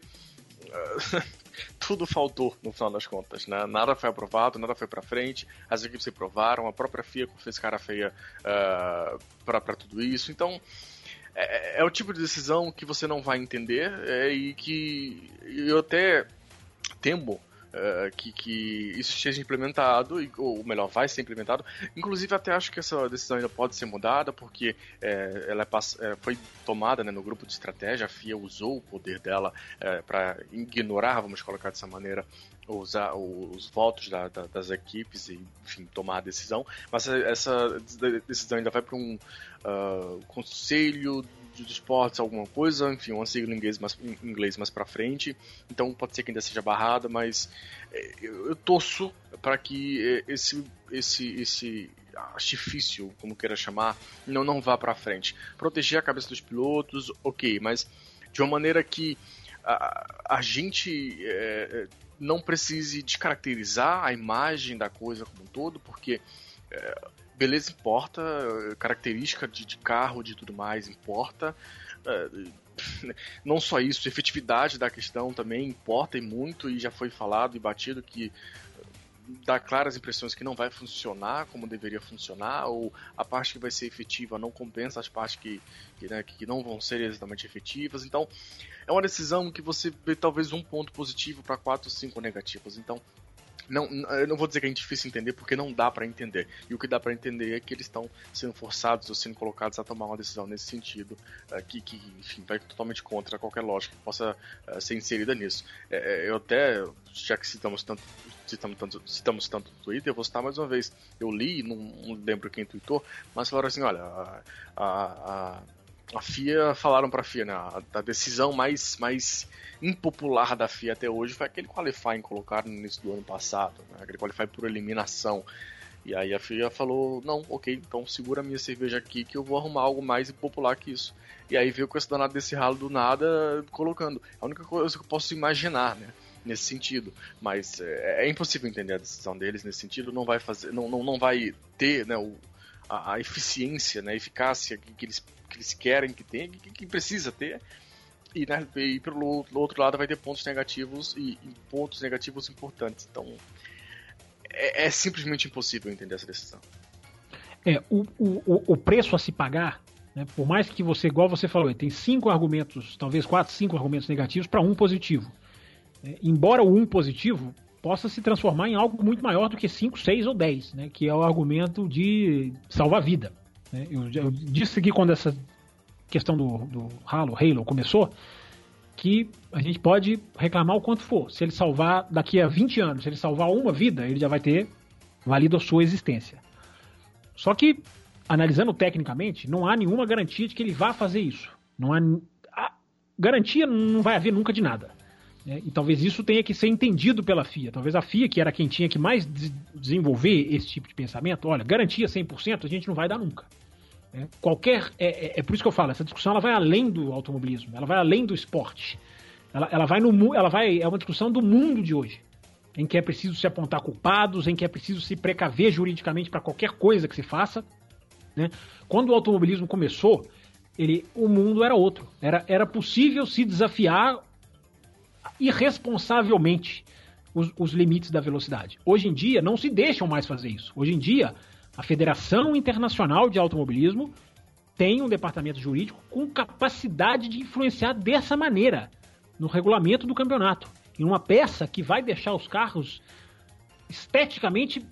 tudo faltou no final das contas, né? Nada foi aprovado, nada foi pra frente, as equipes reprovaram, a própria F I A fez cara feia uh, pra, pra tudo isso, então é, é o tipo de decisão que você não vai entender é, e que eu até temo Uh, que, que isso esteja implementado, ou melhor, vai ser implementado. Inclusive, até acho que essa decisão ainda pode ser mudada, porque é, ela é pass- é, foi tomada, né, no grupo de estratégia. A F I A usou o poder dela é, para ignorar, vamos colocar dessa maneira, usar os votos da, da, das equipes e, enfim, tomar a decisão. Mas essa decisão ainda vai para um uh, conselho de esportes, alguma coisa, enfim, uma sigla em inglês mais, em inglês mais pra frente, então pode ser que ainda seja barrada, mas eu, eu torço para que esse, esse, esse artifício, como queira chamar, não, não vá pra frente. Proteger a cabeça dos pilotos, ok, mas de uma maneira que a, a gente é, não precise descaracterizar a imagem da coisa como um todo, porque é, beleza importa, característica de, de carro, de tudo mais importa, uh, não só isso, efetividade da questão também importa e muito, e já foi falado e batido que dá claras impressões que não vai funcionar como deveria funcionar, ou a parte que vai ser efetiva não compensa as partes que, que, né, que não vão ser exatamente efetivas, então é uma decisão que você vê talvez um ponto positivo para quatro ou cinco negativos, então Não, eu não vou dizer que é difícil entender, porque não dá pra entender. E o que dá pra entender é que eles estão sendo forçados ou sendo colocados a tomar uma decisão nesse sentido, uh, que, que, enfim, vai totalmente contra qualquer lógica que possa uh, ser inserida nisso. É, eu até, já que citamos tanto, citamos tanto, citamos tanto no Twitter, eu vou citar mais uma vez. Eu li, não, não lembro quem tweetou, mas falaram assim, olha, a, a, a a F I A, falaram pra F I A, né? A, a decisão mais, mais impopular da F I A até hoje foi aquele qualifying colocado no início do ano passado, né? Aquele qualifying por eliminação. E aí a F I A falou, não, ok, então segura a minha cerveja aqui que eu vou arrumar algo mais impopular que isso. E aí veio com esse danado desse ralo do nada, colocando. A única coisa que eu posso imaginar, né, nesse sentido. Mas é, é impossível entender a decisão deles nesse sentido, não vai fazer, não, não, não vai ter, né, o, a, a eficiência, né, a eficácia que, que, eles, que eles querem que tenha, que, que precisa ter. E, né, e pelo outro lado vai ter pontos negativos e, e pontos negativos importantes. Então... É, é simplesmente impossível entender essa decisão. É, o, o, o preço a se pagar, né, por mais que você, igual você falou, tem cinco argumentos, talvez quatro, cinco argumentos negativos para um positivo. É, embora o um positivo possa se transformar em algo muito maior do que cinco, seis ou dez, né, que é o argumento de salvar a vida. Né. Eu, eu disse que quando essa questão do, do Halo, Halo começou, que a gente pode reclamar o quanto for. Se ele salvar daqui a vinte anos, se ele salvar uma vida, ele já vai ter valido a sua existência. Só que, analisando tecnicamente, não há nenhuma garantia de que ele vá fazer isso. Não há, a garantia não vai haver nunca de nada. Né? E talvez isso tenha que ser entendido pela F I A. Talvez a F I A, que era quem tinha que mais des- desenvolver esse tipo de pensamento, olha, garantia cem por cento a gente não vai dar nunca. É, qualquer, é, é, é por isso que eu falo, essa discussão ela vai além do automobilismo, ela vai além do esporte, ela, ela, vai no, ela vai, é uma discussão do mundo de hoje, em que é preciso se apontar culpados, em que é preciso se precaver juridicamente para qualquer coisa que se faça. Né? Quando o automobilismo começou, ele, o mundo era outro, era, era possível se desafiar irresponsavelmente os, os limites da velocidade. Hoje em dia não se deixam mais fazer isso, hoje em dia a Federação Internacional de Automobilismo tem um departamento jurídico com capacidade de influenciar dessa maneira no regulamento do campeonato. Em uma peça que vai deixar os carros esteticamente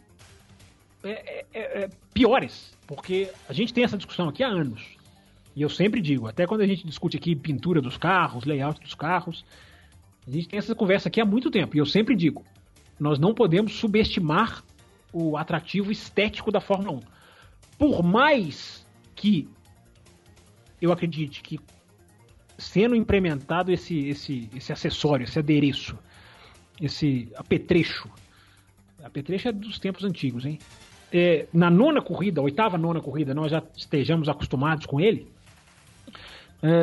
é, é, é, piores. Porque a gente tem essa discussão aqui há anos. E eu sempre digo, até quando a gente discute aqui pintura dos carros, layout dos carros, a gente tem essa conversa aqui há muito tempo. E eu sempre digo, nós não podemos subestimar o atrativo estético da Fórmula um. Por mais que eu acredite que sendo implementado esse, esse, esse acessório, esse adereço, esse apetrecho, apetrecho é dos tempos antigos, hein? É, na nona corrida, oitava, nona corrida, nós já estejamos acostumados com ele. É,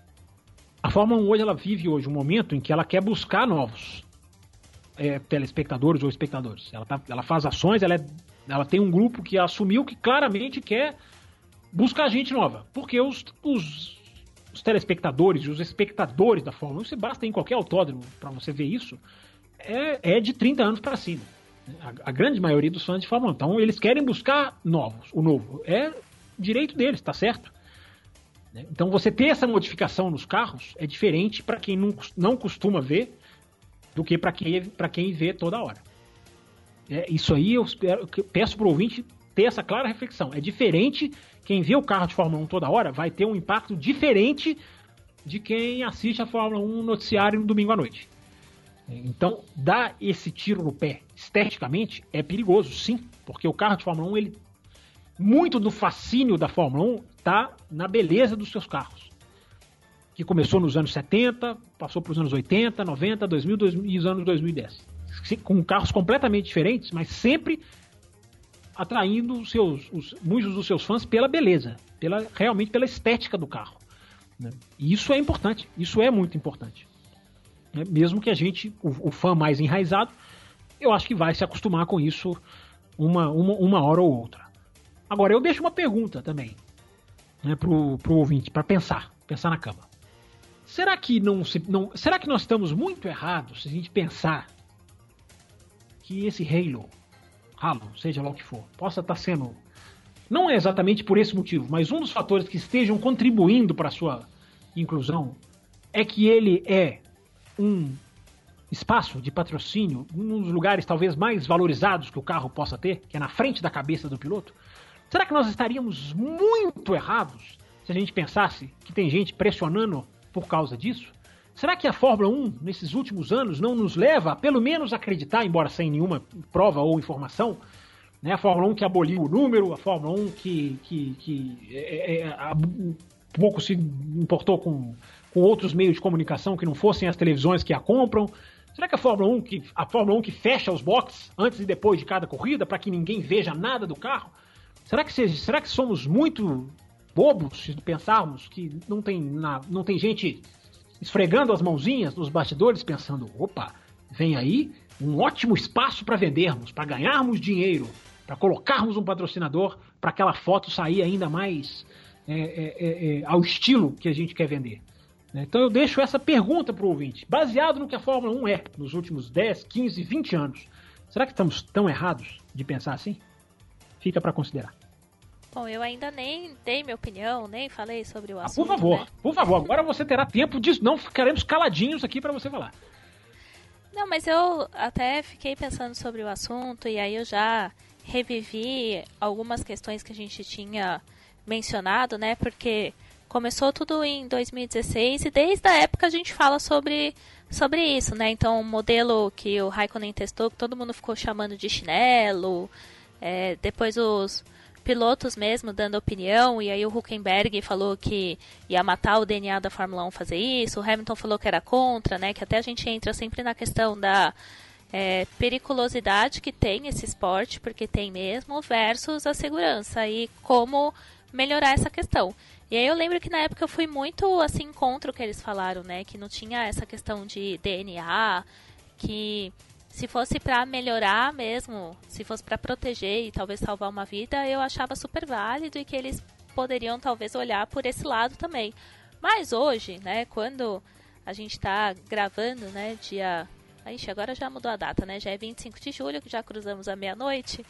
a Fórmula um hoje, ela vive hoje um momento em que ela quer buscar novos É, telespectadores ou espectadores. Ela, tá, ela faz ações, ela, é, ela tem um grupo que assumiu que claramente quer buscar gente nova. Porque os, os, os telespectadores e os espectadores da Fórmula um, você basta ir em qualquer autódromo para você ver isso, é, é de trinta anos para cima. A, a grande maioria dos fãs de Fórmula um. Então eles querem buscar novos, o novo. É direito deles, tá certo? Então você ter essa modificação nos carros é diferente para quem não, não costuma ver do que para quem, para quem vê toda hora. É, isso aí eu, espero, eu peço para o ouvinte ter essa clara reflexão. É diferente, quem vê o carro de Fórmula um toda hora vai ter um impacto diferente de quem assiste a Fórmula um noticiário no domingo à noite. Então, dar esse tiro no pé esteticamente é perigoso, sim, porque o carro de Fórmula um, ele, muito do fascínio da Fórmula um está na beleza dos seus carros, que começou nos anos setenta, passou para os anos oitenta, noventa, dois mil, dois mil e os anos dois mil e dez. Com carros completamente diferentes, mas sempre atraindo os seus, os, muitos dos seus fãs pela beleza, pela, realmente pela estética do carro. Né? E isso é importante, isso é muito importante. Né? Mesmo que a gente, o, o fã mais enraizado, eu acho que vai se acostumar com isso uma, uma, uma hora ou outra. Agora, eu deixo uma pergunta também, né, pro, pro ouvinte, para pensar, pensar na cama. Será que, não se, não, será que nós estamos muito errados se a gente pensar que esse Halo, Halo, seja lá o que for, possa estar sendo, não é exatamente por esse motivo, mas um dos fatores que estejam contribuindo para a sua inclusão é que ele é um espaço de patrocínio, um dos lugares talvez mais valorizados que o carro possa ter, que é na frente da cabeça do piloto? Será que nós estaríamos muito errados se a gente pensasse que tem gente pressionando por causa disso? Será que a Fórmula um, nesses últimos anos, não nos leva a pelo menos acreditar, embora sem nenhuma prova ou informação, né? A Fórmula um que aboliu o número, a Fórmula um que, que, que é, é, a, pouco se importou com, com outros meios de comunicação que não fossem as televisões que a compram? Será que a Fórmula um que, a Fórmula um que fecha os boxes antes e depois de cada corrida para que ninguém veja nada do carro? Será que, se, será que somos muito bobos se pensarmos que não tem, na, não tem gente esfregando as mãozinhas nos bastidores pensando, opa, vem aí um ótimo espaço para vendermos, para ganharmos dinheiro, para colocarmos um patrocinador para aquela foto sair ainda mais é, é, é, ao estilo que a gente quer vender? Então eu deixo essa pergunta para o ouvinte. Baseado no que a Fórmula um é nos últimos dez, quinze, vinte anos, será que estamos tão errados de pensar assim? Fica para considerar. Bom, eu ainda nem dei minha opinião, nem falei sobre o ah, assunto. Por favor, né? por favor. Agora você terá tempo de... Não ficaremos caladinhos aqui para você falar. Não, mas eu até fiquei pensando sobre o assunto e aí eu já revivi algumas questões que a gente tinha mencionado, né? Porque... começou tudo em dois mil e dezesseis e desde a época a gente fala sobre, sobre isso, né? Então, o modelo que o Raikkonen testou, que todo mundo ficou chamando de chinelo, é, depois os pilotos mesmo dando opinião, e aí o Hülkenberg falou que ia matar o D N A da Fórmula um fazer isso, o Hamilton falou que era contra, né? Que até a gente entra sempre na questão da é, periculosidade que tem esse esporte, porque tem mesmo, versus a segurança e como melhorar essa questão. E aí eu lembro que na época eu fui muito assim contra o que eles falaram, né? Que não tinha essa questão de D N A, que se fosse para melhorar mesmo, se fosse para proteger e talvez salvar uma vida, eu achava super válido e que eles poderiam talvez olhar por esse lado também. Mas hoje, né, quando a gente está gravando, né, dia... Ixi, agora já mudou a data, né? Já é vinte e cinco de julho, que já cruzamos a meia-noite,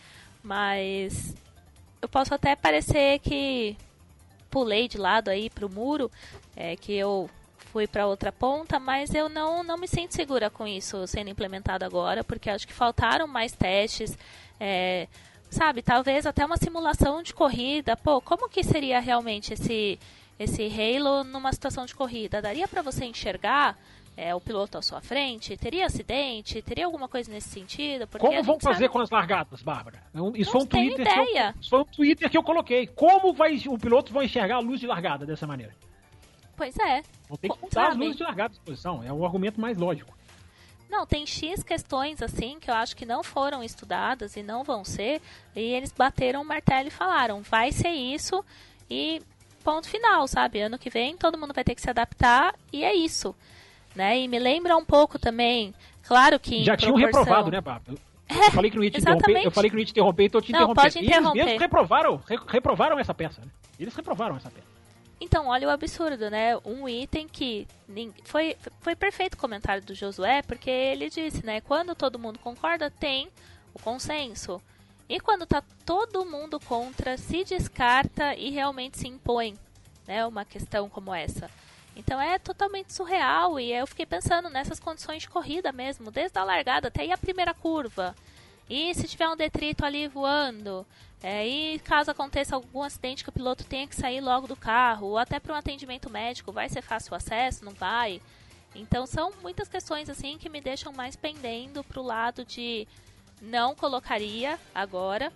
mas eu posso até parecer que pulei de lado aí pro muro, é, que eu fui para outra ponta, mas eu não, não me sinto segura com isso sendo implementado agora, porque acho que faltaram mais testes, é, sabe, talvez até uma simulação de corrida. Pô, como que seria realmente esse, esse Halo numa situação de corrida? Daria para você enxergar é, o piloto à sua frente? Teria acidente? Teria alguma coisa nesse sentido? Porque como vão fazer sabe... com as largadas, Bárbara? Isso não foi um Twitter ideia. Que eu, isso foi um Twitter que eu coloquei. Como vai, o piloto vai enxergar a luz de largada dessa maneira? Pois é. Vão ter que mudar as luzes de largada à disposição. É o argumento mais lógico. Não, tem X questões assim que eu acho que não foram estudadas e não vão ser. E eles bateram o martelo e falaram, vai ser isso e ponto final, sabe? Ano que vem todo mundo vai ter que se adaptar e é isso. Né? E me lembra um pouco também, claro que já tinham proporção... reprovado, né, Bárbara? Eu, eu falei que não ia te interromper, eu falei que não ia te interromper, então eu te não, interromper. Pode interromper. E eles mesmo reprovaram, re, reprovaram essa peça. Né? Eles reprovaram essa peça. Então, olha o absurdo, né? Um item que foi, foi perfeito o comentário do Josué, porque ele disse, né? Quando todo mundo concorda, tem o consenso. E quando tá todo mundo contra, se descarta e realmente se impõe, né? Uma questão como essa. Então é totalmente surreal e eu fiquei pensando nessas condições de corrida mesmo, desde a largada até ir a primeira curva. E se tiver um detrito ali voando, é, e caso aconteça algum acidente que o piloto tenha que sair logo do carro, ou até para um atendimento médico, vai ser fácil o acesso? Não vai? Então são muitas questões assim que me deixam mais pendendo para o lado de não colocaria agora,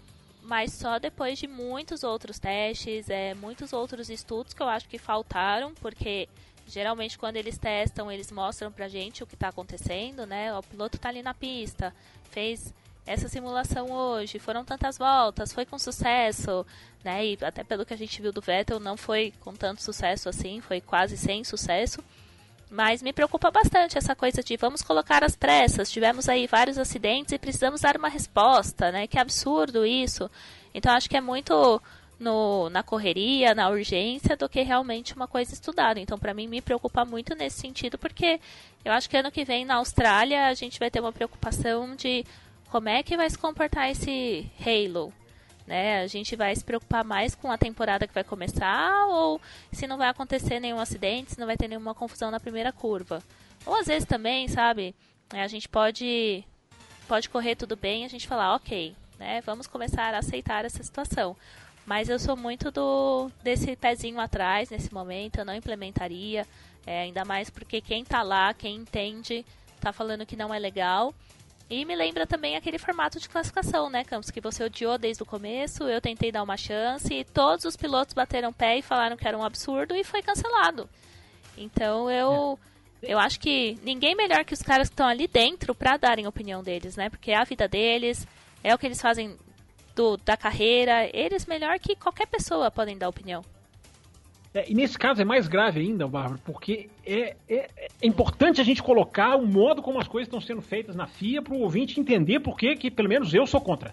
mas só depois de muitos outros testes, é, muitos outros estudos que eu acho que faltaram, porque geralmente quando eles testam, eles mostram pra gente o que está acontecendo, né? O piloto está ali na pista, fez essa simulação hoje, foram tantas voltas, foi com sucesso, né? E até pelo que a gente viu do Vettel, não foi com tanto sucesso assim, foi quase sem sucesso. Mas me preocupa bastante essa coisa de vamos colocar as pressas, tivemos aí vários acidentes e precisamos dar uma resposta, né? Que absurdo isso. Então acho que é muito no, na correria, na urgência, do que realmente uma coisa estudada. Então para mim me preocupa muito nesse sentido, porque eu acho que ano que vem na Austrália a gente vai ter uma preocupação de como é que vai se comportar esse Halo. Né? A gente vai se preocupar mais com a temporada que vai começar ou se não vai acontecer nenhum acidente, se não vai ter nenhuma confusão na primeira curva. Ou às vezes também, sabe, a gente pode, pode correr tudo bem e a gente falar, ok, né, vamos começar a aceitar essa situação. Mas eu sou muito do, desse pezinho atrás nesse momento, eu não implementaria, é, ainda mais porque quem tá lá, quem entende, tá falando que não é legal. E me lembra também aquele formato de classificação, né, Campos? Que você odiou desde o começo, eu tentei dar uma chance, e todos os pilotos bateram pé e falaram que era um absurdo e foi cancelado. Então eu, é. eu acho que ninguém melhor que os caras que estão ali dentro pra darem a opinião deles, né? Porque é a vida deles, é o que eles fazem do, da carreira, eles melhor que qualquer pessoa podem dar opinião. É, e nesse caso é mais grave ainda, Bárbara, porque é, é, é importante a gente colocar o modo como as coisas estão sendo feitas na F I A para o ouvinte entender por que, que pelo menos eu sou contra.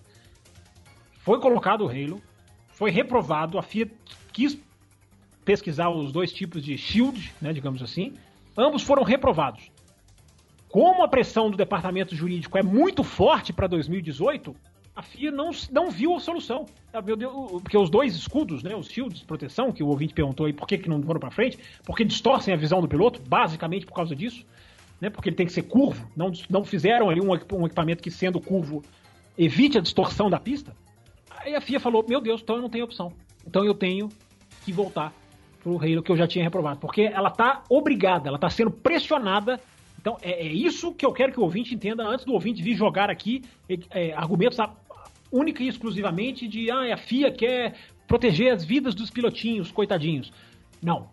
Foi colocado o Halo, foi reprovado, a F I A quis pesquisar os dois tipos de shield, né, digamos assim, ambos foram reprovados. Como a pressão do departamento jurídico é muito forte para dois mil e dezoito, a F I A não, não viu a solução. Porque os dois escudos, né, os shields de proteção, que o ouvinte perguntou aí por que, que não foram para frente, porque distorcem a visão do piloto, basicamente por causa disso, né, porque ele tem que ser curvo, não, não fizeram ali um, um equipamento que, sendo curvo, evite a distorção da pista. Aí a F I A falou, meu Deus, então eu não tenho opção. Então eu tenho que voltar pro Halo que eu já tinha reprovado, porque ela está obrigada, ela está sendo pressionada. Então é, é isso que eu quero que o ouvinte entenda antes do ouvinte vir jogar aqui é, argumentos única e exclusivamente de ah, a F I A quer proteger as vidas dos pilotinhos, coitadinhos. Não.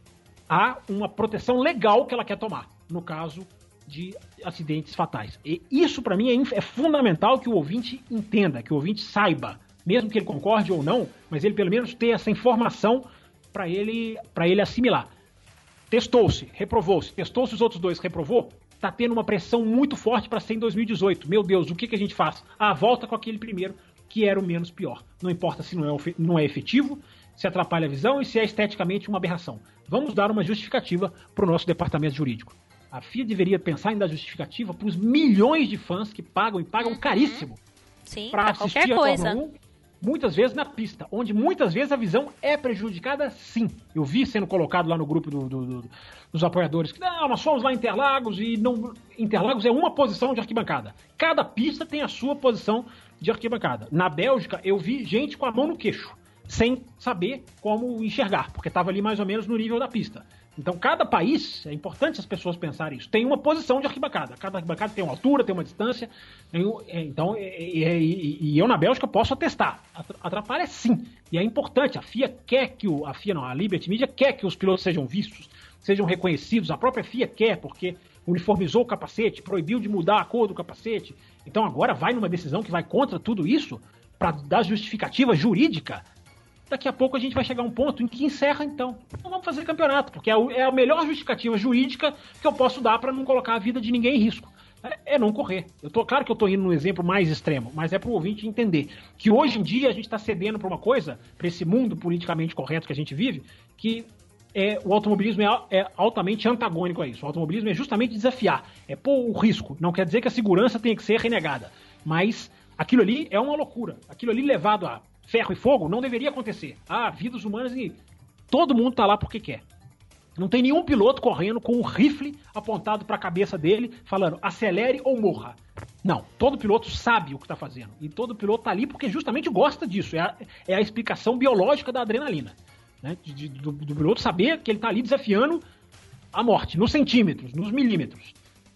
Há uma proteção legal que ela quer tomar, no caso de acidentes fatais. E isso, para mim, é, é fundamental que o ouvinte entenda, que o ouvinte saiba, mesmo que ele concorde ou não, mas ele pelo menos ter essa informação para ele, para ele assimilar. Testou-se, reprovou-se, testou-se os outros dois, reprovou, tá tendo uma pressão muito forte para ser em dois mil e dezoito. Meu Deus, o que, que a gente faz? Ah, volta com aquele primeiro, que era o menos pior. Não importa se não é, não é efetivo, se atrapalha a visão e se é esteticamente uma aberração. Vamos dar uma justificativa para o nosso departamento jurídico. A F I A deveria pensar em dar justificativa para os milhões de fãs que pagam e pagam uhum. caríssimo para assistir a coisa. Fórmula um, muitas vezes na pista, onde muitas vezes a visão é prejudicada, sim. Eu vi sendo colocado lá no grupo do, do, do, dos apoiadores que não, nós fomos lá em Interlagos e não, Interlagos é uma posição de arquibancada. Cada pista tem a sua posição de arquibancada. Na Bélgica, eu vi gente com a mão no queixo, sem saber como enxergar, porque estava ali mais ou menos no nível da pista. Então, cada país, é importante as pessoas pensarem isso, tem uma posição de arquibancada. Cada arquibancada tem uma altura, tem uma distância. Tem, então, e, e, e eu na Bélgica posso atestar. Atrapalha sim. E é importante. A F I A quer que o... A F I A não, a Liberty Media quer que os pilotos sejam vistos, sejam reconhecidos. A própria F I A quer, porque uniformizou o capacete, proibiu de mudar a cor do capacete. Então, agora vai numa decisão que vai contra tudo isso para dar justificativa jurídica. Daqui a pouco a gente vai chegar a um ponto em que encerra, então. Não vamos fazer campeonato, porque é a melhor justificativa jurídica que eu posso dar para não colocar a vida de ninguém em risco. É, é não correr. Eu tô, claro que eu estou indo no exemplo mais extremo, mas é para o ouvinte entender que hoje em dia a gente está cedendo para uma coisa, para esse mundo politicamente correto que a gente vive, que é, o automobilismo é, é altamente antagônico a isso. O automobilismo é justamente desafiar, é pôr o risco. Não quer dizer que a segurança tenha que ser renegada, mas aquilo ali é uma loucura. Aquilo ali levado a ferro e fogo não deveria acontecer. Ah, vidas humanas e todo mundo tá lá porque quer. Não tem nenhum piloto correndo com um rifle apontado para a cabeça dele, falando acelere ou morra. Não, todo piloto sabe o que tá fazendo. E todo piloto tá ali porque justamente gosta disso. É a, é a explicação biológica da adrenalina. Né? De, de, do, do piloto saber que ele tá ali desafiando a morte, nos centímetros, nos milímetros.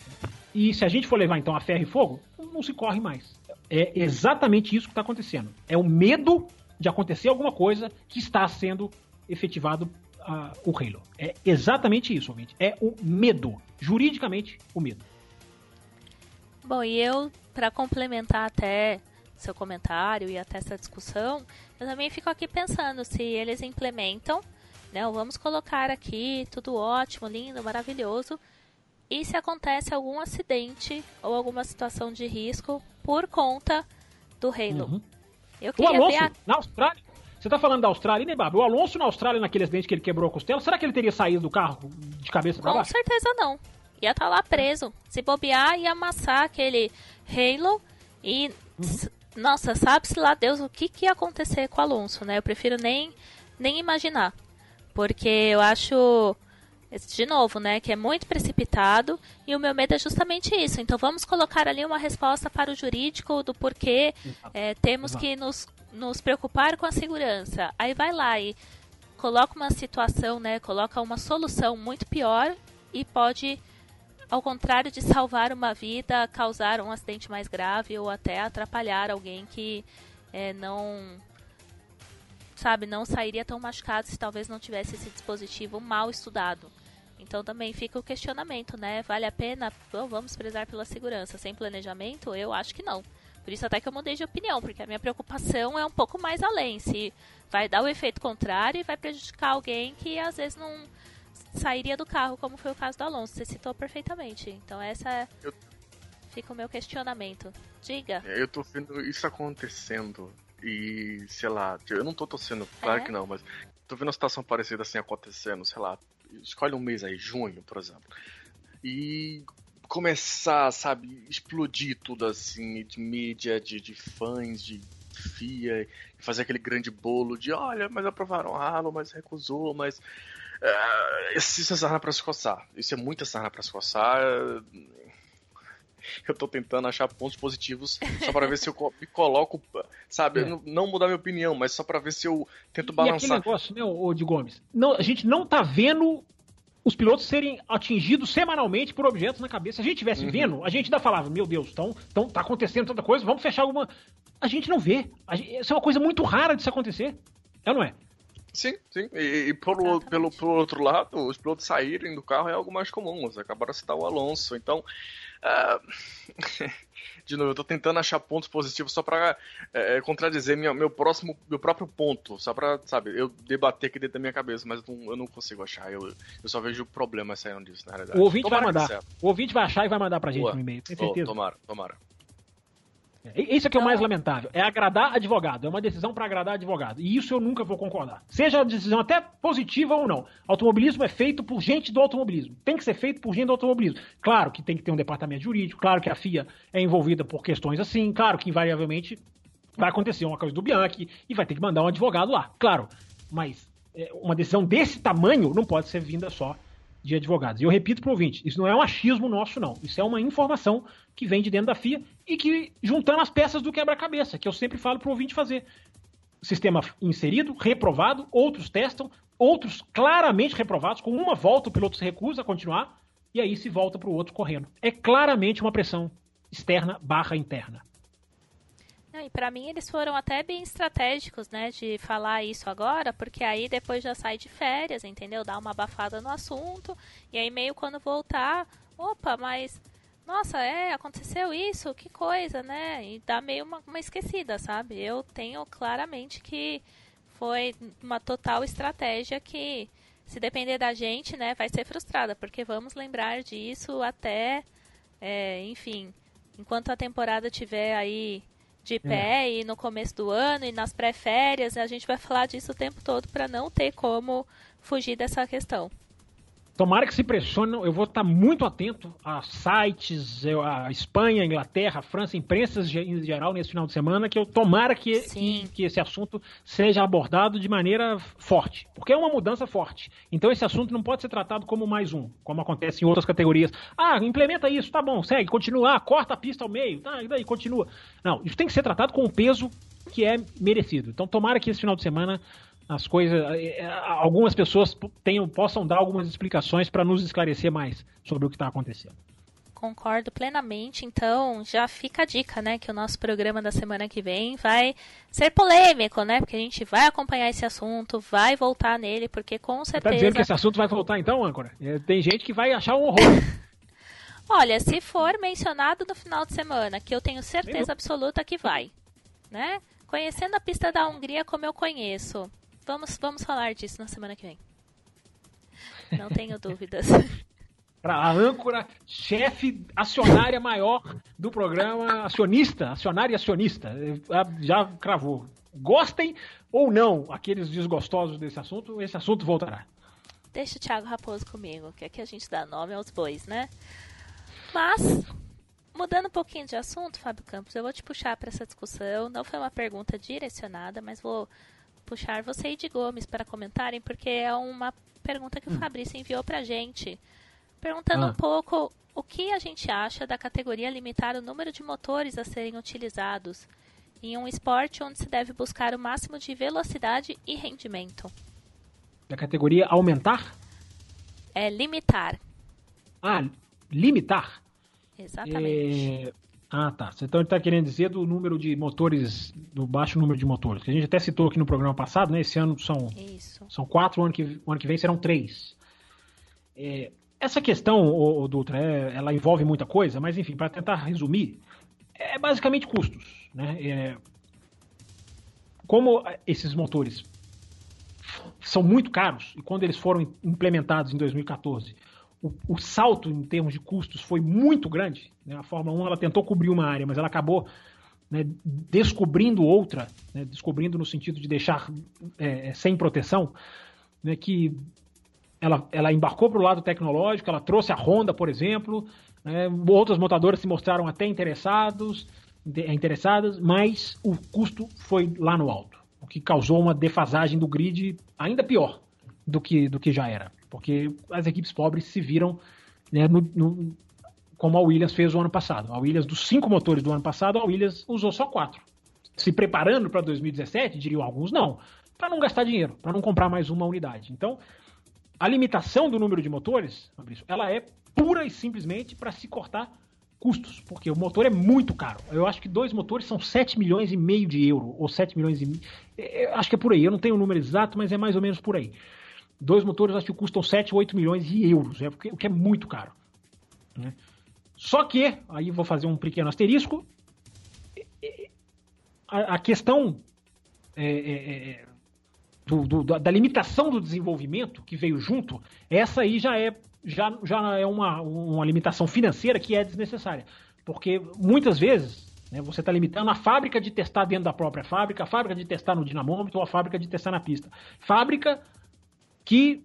E se a gente for levar então a ferro e fogo, não se corre mais. É exatamente isso que está acontecendo. É o medo de acontecer alguma coisa que está sendo efetivado uh, o Halo. É exatamente isso, ouvinte. É o medo. Juridicamente, o medo. Bom, e eu, para complementar até seu comentário e até essa discussão, eu também fico aqui pensando se eles implementam, né? Vamos colocar aqui tudo ótimo, lindo, maravilhoso. E se acontece algum acidente ou alguma situação de risco por conta do Halo? Uhum. Eu queria o Alonso, ver a... na Austrália, você tá falando da Austrália, né, Bárbara? O Alonso na Austrália, naquele acidente que ele quebrou a costela, será que ele teria saído do carro de cabeça pra Com baixo? Com certeza não. Ia estar tá lá preso. Se bobear, ia amassar aquele Halo e... Uhum. Nossa, sabe-se lá Deus o que, que ia acontecer com o Alonso, né? Eu prefiro nem, nem imaginar. Porque eu acho... De novo, né, que é muito precipitado e o meu medo é justamente isso. Então vamos colocar ali uma resposta para o jurídico do porquê é, temos Exato. que nos, nos preocupar com a segurança. Aí vai lá e coloca uma situação, né, coloca uma solução muito pior e pode ao contrário de salvar uma vida, causar um acidente mais grave ou até atrapalhar alguém que é, não, sabe, não sairia tão machucado se talvez não tivesse esse dispositivo mal estudado. Então também fica o questionamento, né? Vale a pena? Oh, vamos prezar pela segurança. Sem planejamento? Eu acho que não. Por isso até que eu mudei de opinião, porque a minha preocupação é um pouco mais além. Se vai dar o efeito contrário e vai prejudicar alguém que às vezes não sairia do carro, como foi o caso do Alonso. Você citou perfeitamente. Então essa é... eu... fica o meu questionamento. Diga. Eu tô vendo isso acontecendo e, sei lá, eu não tô torcendo, claro é? que não, mas tô vendo uma situação parecida assim acontecendo, sei lá, escolhe um mês aí, junho, por exemplo, e começar, sabe, explodir tudo assim, de mídia, de, de fãs, de F I A, e fazer aquele grande bolo de, olha, mas aprovaram a Halo, mas recusou, mas uh, isso é sarna pra se coçar, isso é muita sarna pra se coçar. Eu tô tentando achar pontos positivos só pra ver se eu me coloco, sabe, é. não mudar minha opinião, mas só pra ver se eu tento balançar. E aquele negócio, né, ô de Gomes, não, a gente não tá vendo os pilotos serem atingidos semanalmente por objetos na cabeça. Se a gente estivesse uhum. vendo, a gente ainda falava, meu Deus, então, então tá acontecendo tanta coisa, vamos fechar alguma... A gente não vê. Gente, isso é uma coisa muito rara de se acontecer. É ou não é? Sim, sim. E, e pelo, pelo, pelo outro lado, os pilotos saírem do carro é algo mais comum. Você acabaram de citar o Alonso. Então, uh... de novo, eu tô tentando achar pontos positivos só pra é, contradizer minha, meu, próximo, meu próprio ponto. Só pra, sabe, eu debater aqui dentro da minha cabeça, mas não, eu não consigo achar. Eu, eu só vejo problemas saindo disso, na realidade. O ouvinte tomara vai mandar. O ouvinte vai achar e vai mandar pra gente Boa. no e-mail. Tem certeza? Oh, tomara, tomara. Isso é que é o mais lamentável, é agradar advogado, é uma decisão para agradar advogado, e isso eu nunca vou concordar, seja a decisão até positiva ou não. Automobilismo é feito por gente do automobilismo, tem que ser feito por gente do automobilismo. Claro que tem que ter um departamento jurídico, claro que a F I A é envolvida por questões assim, claro que invariavelmente vai acontecer uma coisa do Bianchi e vai ter que mandar um advogado lá, claro, mas é, uma decisão desse tamanho não pode ser vinda só de advogados. E eu repito para o ouvinte, isso não é um achismo nosso, não. Isso é uma informação que vem de dentro da F I A e que, juntando as peças do quebra-cabeça, que eu sempre falo para o ouvinte fazer. Sistema inserido, reprovado, outros testam, outros claramente reprovados, com uma volta o piloto se recusa a continuar, e aí se volta para o outro correndo. É claramente uma pressão externa barra interna. Não, e para mim eles foram até bem estratégicos, né, de falar isso agora, porque aí depois já sai de férias, entendeu? Dá uma abafada no assunto, e aí meio quando voltar, opa, mas, nossa, é, aconteceu isso, que coisa, né? E dá meio uma, uma esquecida, sabe? Eu tenho claramente que foi uma total estratégia que, se depender da gente, né, vai ser frustrada, porque vamos lembrar disso até, é, enfim, enquanto a temporada tiver aí de pé é. e no começo do ano e nas pré-férias, a gente vai falar disso o tempo todo para não ter como fugir dessa questão. Tomara que se pressionam, eu vou estar muito atento a sites, a Espanha, a Inglaterra, a França, imprensas em geral nesse final de semana, que eu tomara que, que, que esse assunto seja abordado de maneira forte, porque é uma mudança forte. Então esse assunto não pode ser tratado como mais um, como acontece em outras categorias. Ah, implementa isso, tá bom, segue, continua, ah, corta a pista ao meio, tá, e daí, continua. Não, isso tem que ser tratado com o peso que é merecido. Então tomara que esse final de semana as coisas, algumas pessoas tenham, possam dar algumas explicações para nos esclarecer mais sobre o que está acontecendo. Concordo plenamente, então já fica a dica, né, que o nosso programa da semana que vem vai ser polêmico, né, porque a gente vai acompanhar esse assunto, vai voltar nele, porque com certeza... Tá dizendo que esse assunto vai voltar então, âncora? Tem gente que vai achar um horror. Olha, se for mencionado no final de semana, que eu tenho certeza absoluta que vai, né, conhecendo a pista da Hungria como eu conheço... Vamos, vamos falar disso na semana que vem. Não tenho dúvidas. Para a âncora, chefe acionária maior do programa, acionista, acionária acionista, já cravou. Gostem ou não aqueles desgostosos desse assunto, esse assunto voltará. Deixa o Thiago Raposo comigo, que aqui a gente dá nome aos bois, né? Mas, mudando um pouquinho de assunto, Fábio Campos, eu vou te puxar para essa discussão. Não foi uma pergunta direcionada, mas vou puxar você e de Gomes para comentarem, porque é uma pergunta que o Fabrício enviou pra gente, perguntando ah. um pouco o que a gente acha da categoria limitar o número de motores a serem utilizados em um esporte onde se deve buscar o máximo de velocidade e rendimento. Da categoria aumentar? É limitar. Ah, Limitar? Exatamente. É... Ah, tá. Então ele está querendo dizer do número de motores, do baixo número de motores, que a gente até citou aqui no programa passado, né? Esse ano são, Isso. são quatro, o ano, que, o ano que vem serão três. É... Essa questão, ô, ô, Dutra, é, ela envolve muita coisa, mas enfim, para tentar resumir, é basicamente custos, né? É... Como esses motores são muito caros, e quando eles foram implementados em dois mil e quatorze, o, o salto em termos de custos foi muito grande, né? A Fórmula um ela tentou cobrir uma área, mas ela acabou, né, descobrindo outra, né, descobrindo no sentido de deixar é, sem proteção, né, que ela, ela embarcou para o lado tecnológico, ela trouxe a Honda, por exemplo, né, outras montadoras se mostraram até interessados, interessadas, mas o custo foi lá no alto, o que causou uma defasagem do grid ainda pior do que, do que já era, porque as equipes pobres se viram, né, no, no, como a Williams fez o ano passado. A Williams, dos cinco motores do ano passado, a Williams usou só quatro. Se preparando para dois mil e dezessete, diriam alguns, não, para não gastar dinheiro, para não comprar mais uma unidade. Então, a limitação do número de motores, Fabrício, ela é pura e simplesmente para se cortar custos, porque o motor é muito caro. Eu acho que dois motores são sete milhões e meio de euro, ou sete milhões e meio. Eu acho que é por aí, eu não tenho o número exato, mas é mais ou menos por aí. Dois motores acho que custam sete, oito milhões de euros, é o que é muito caro, né? Só que, aí vou fazer um pequeno asterisco, a, a questão é, é, do, do, da limitação do desenvolvimento que veio junto, essa aí já é, já, já é uma, uma limitação financeira que é desnecessária, porque muitas vezes, né, você está limitando a fábrica de testar dentro da própria fábrica, a fábrica de testar no dinamômetro ou a fábrica de testar na pista. Fábrica que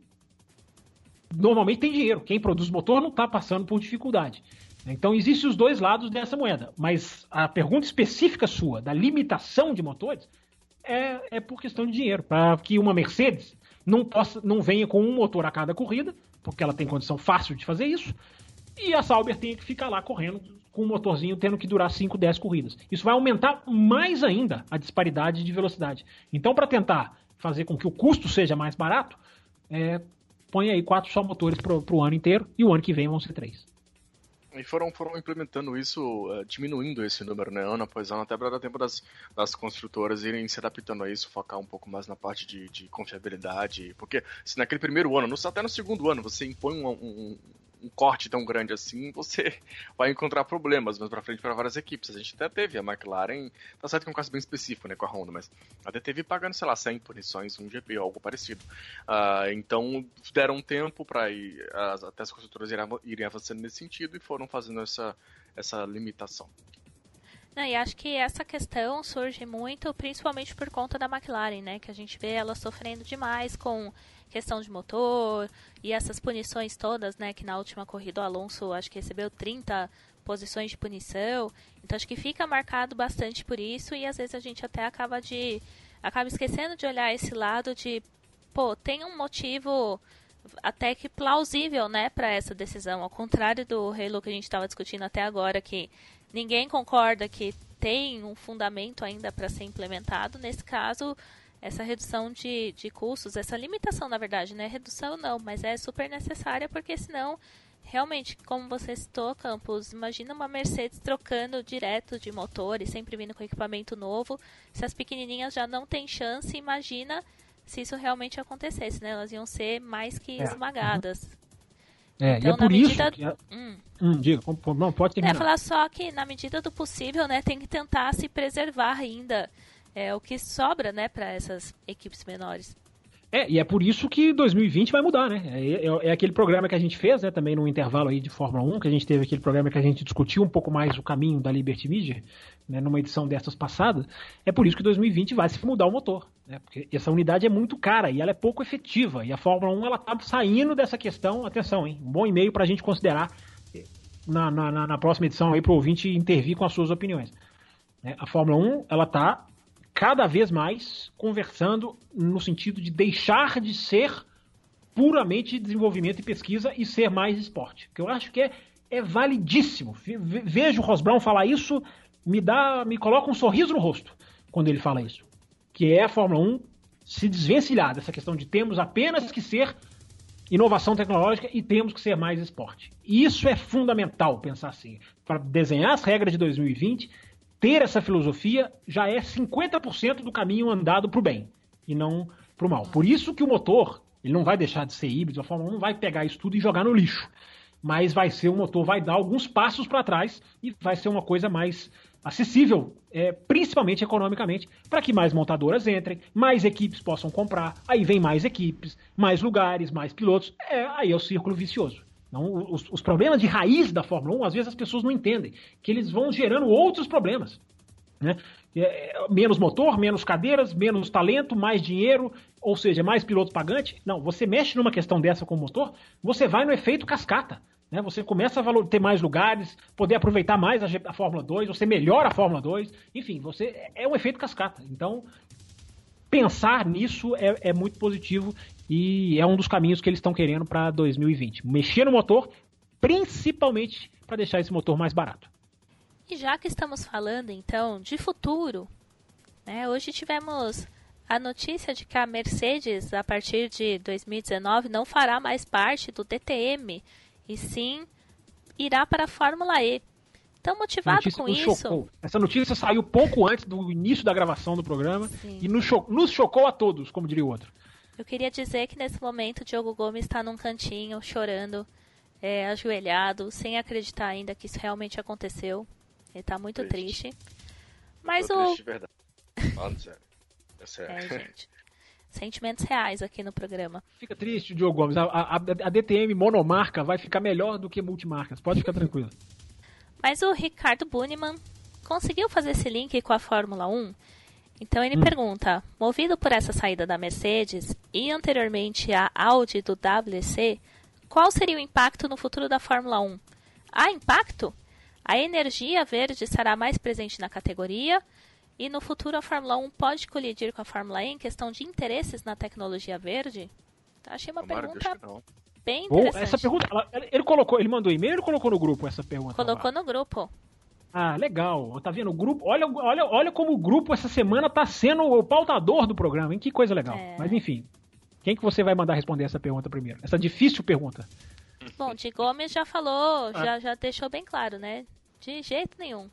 normalmente tem dinheiro. Quem produz motor não está passando por dificuldade. Então, existem os dois lados dessa moeda. Mas a pergunta específica sua, da limitação de motores, é, é por questão de dinheiro. Para que uma Mercedes não, possa, não venha com um motor a cada corrida, porque ela tem condição fácil de fazer isso, e a Sauber tenha que ficar lá correndo com um motorzinho tendo que durar cinco, dez corridas. Isso vai aumentar mais ainda a disparidade de velocidade. Então, para tentar fazer com que o custo seja mais barato, É, põe aí quatro só motores pro, pro ano inteiro, e o ano que vem vão ser três. E foram, foram implementando isso, uh, diminuindo esse número, né, ano após ano, até para dar tempo das, das construtoras irem se adaptando a isso, focar um pouco mais na parte de, de confiabilidade, porque se naquele primeiro ano, no, até no segundo ano, você impõe um, um, um corte tão grande assim, você vai encontrar problemas mais pra frente para várias equipes. A gente até teve a McLaren, tá certo que é um caso bem específico, né, com a Honda, mas até teve pagando, sei lá, cem punições, um G P ou algo parecido. Uh, então deram um tempo para até as construtoras irem, irem avançando nesse sentido e foram fazendo essa, essa limitação. Não, e acho que essa questão surge muito, principalmente por conta da McLaren, né, que a gente vê ela sofrendo demais com questão de motor e essas punições todas, né, que na última corrida o Alonso acho que recebeu trinta posições de punição, então acho que fica marcado bastante por isso, e às vezes a gente até acaba de acaba esquecendo de olhar esse lado de, pô, tem um motivo até que plausível, né, para essa decisão, ao contrário do Halo que a gente estava discutindo até agora, que ninguém concorda que tem um fundamento ainda para ser implementado. Nesse caso, essa redução de, de custos, essa limitação, na verdade, não é redução não, mas é super necessária, porque senão, realmente, como você citou, Campos, imagina uma Mercedes trocando direto de motor e sempre vindo com equipamento novo. Se as pequenininhas já não têm chance, imagina se isso realmente acontecesse, né? Elas iam ser mais que é. esmagadas. É, então, e é por medida... isso que... É... Hum. Hum, diga, não, pode terminar. É, falar só que, na medida do possível, né, tem que tentar se preservar ainda é, o que sobra, né, para essas equipes menores. É, e é por isso que dois mil e vinte vai mudar, né? É, é, é aquele programa que a gente fez, né, também no intervalo aí de Fórmula um, que a gente teve aquele programa que a gente discutiu um pouco mais o caminho da Liberty Media, né, numa edição dessas passadas. É por isso que dois mil e vinte vai se mudar o motor, né? Porque essa unidade é muito cara e ela é pouco efetiva. E a Fórmula um, ela tá saindo dessa questão, atenção, hein? Um bom e-mail pra gente considerar na, na, na próxima edição aí pro ouvinte intervir com as suas opiniões. Né? A Fórmula um, ela tá cada vez mais conversando no sentido de deixar de ser puramente desenvolvimento e pesquisa e ser mais esporte. Que eu acho que é, é validíssimo. Vejo o Ross Brown falar isso, me dá, me coloca um sorriso no rosto quando ele fala isso. Que é a Fórmula um se desvencilhar dessa questão de termos apenas que ser inovação tecnológica e temos que ser mais esporte. E isso é fundamental, pensar assim. Para desenhar as regras de dois mil e vinte, ter essa filosofia já é cinquenta por cento do caminho andado para o bem e não para o mal. Por isso que o motor, ele não vai deixar de ser híbrido, a Fórmula um não vai pegar isso tudo e jogar no lixo. Mas vai ser um motor, vai dar alguns passos para trás e vai ser uma coisa mais acessível, é, principalmente economicamente, para que mais montadoras entrem, mais equipes possam comprar, aí vem mais equipes, mais lugares, mais pilotos, é, aí é o círculo vicioso. Então, os, os problemas de raiz da Fórmula um, às vezes as pessoas não entendem, que eles vão gerando outros problemas, né? É, menos motor, menos cadeiras, menos talento, mais dinheiro, ou seja, mais pilotos pagantes. Não, você mexe numa questão dessa com o motor, você vai no efeito cascata. Né? Você começa a valor, ter mais lugares, poder aproveitar mais a, a Fórmula dois, você melhora a Fórmula dois, enfim, você é um efeito cascata. Então, pensar nisso é, é muito positivo e é um dos caminhos que eles estão querendo para dois mil e vinte. Mexer no motor, principalmente para deixar esse motor mais barato. E já que estamos falando, então, de futuro, né, hoje tivemos a notícia de que a Mercedes, a partir de dois mil e dezenove, não fará mais parte do D T M, e sim irá para a Fórmula E. Tão motivado com isso. Chocou. Essa notícia saiu pouco antes do início da gravação do programa. Sim. E nos, cho- nos chocou a todos, como diria o outro. Eu queria dizer que nesse momento o Diogo Gomes está num cantinho, chorando, é, ajoelhado, sem acreditar ainda que isso realmente aconteceu. Ele está muito triste. triste. Mas Tô o... triste de verdade. Falando sério. É sério. É, gente. Sentimentos reais aqui no programa. Fica triste, Diogo Gomes. A, a, a D T M monomarca vai ficar melhor do que multimarcas. Pode ficar tranquilo. Mas o Ricardo Bunneman conseguiu fazer esse link com a Fórmula um. Então ele hum. pergunta, movido por essa saída da Mercedes e anteriormente a Audi do W E C, qual seria o impacto no futuro da Fórmula um? Há impacto? A energia verde será mais presente na categoria e no futuro a Fórmula um pode colidir com a Fórmula E em questão de interesses na tecnologia verde? Achei uma Tomara pergunta bem Bom, interessante. essa pergunta, ela, ele colocou, ele mandou e-mail ou ele colocou no grupo essa pergunta? Colocou no grupo. Ah, legal. Tá vendo? O grupo, olha, olha, olha como o grupo essa semana tá sendo o pautador do programa, hein? Que coisa legal. É. Mas enfim, quem que você vai mandar responder essa pergunta primeiro? Essa difícil pergunta. Bom, de Gomes já falou, ah. já, já deixou bem claro, né? De jeito nenhum.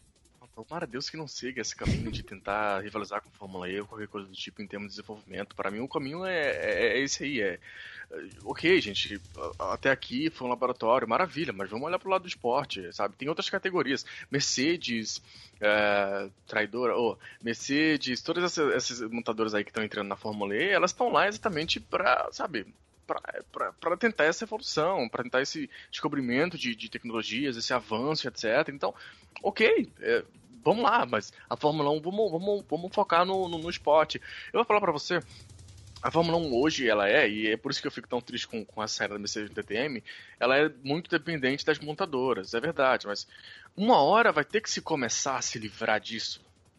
Tomara Deus que não siga esse caminho de tentar rivalizar com a Fórmula E ou qualquer coisa do tipo em termos de desenvolvimento. Para mim, o caminho é, é, é esse aí. É, é, ok, gente, até aqui foi um laboratório, maravilha, mas vamos olhar pro lado do esporte, sabe? Tem outras categorias. Mercedes, é, traidora, oh, Mercedes, todas essas, essas montadoras aí que estão entrando na Fórmula E, elas estão lá exatamente para, sabe... para tentar essa evolução, para tentar esse descobrimento de, de tecnologias, esse avanço, etcétera. Então, ok, é, vamos lá, mas a Fórmula um, vamos, vamos, vamos focar no, no, no esporte. Eu vou falar para você, a Fórmula um hoje, ela é, e é por isso que eu fico tão triste com, com a saída da Mercedes do D T M, ela é muito dependente das montadoras, é verdade, mas uma hora vai ter que se começar a se livrar disso.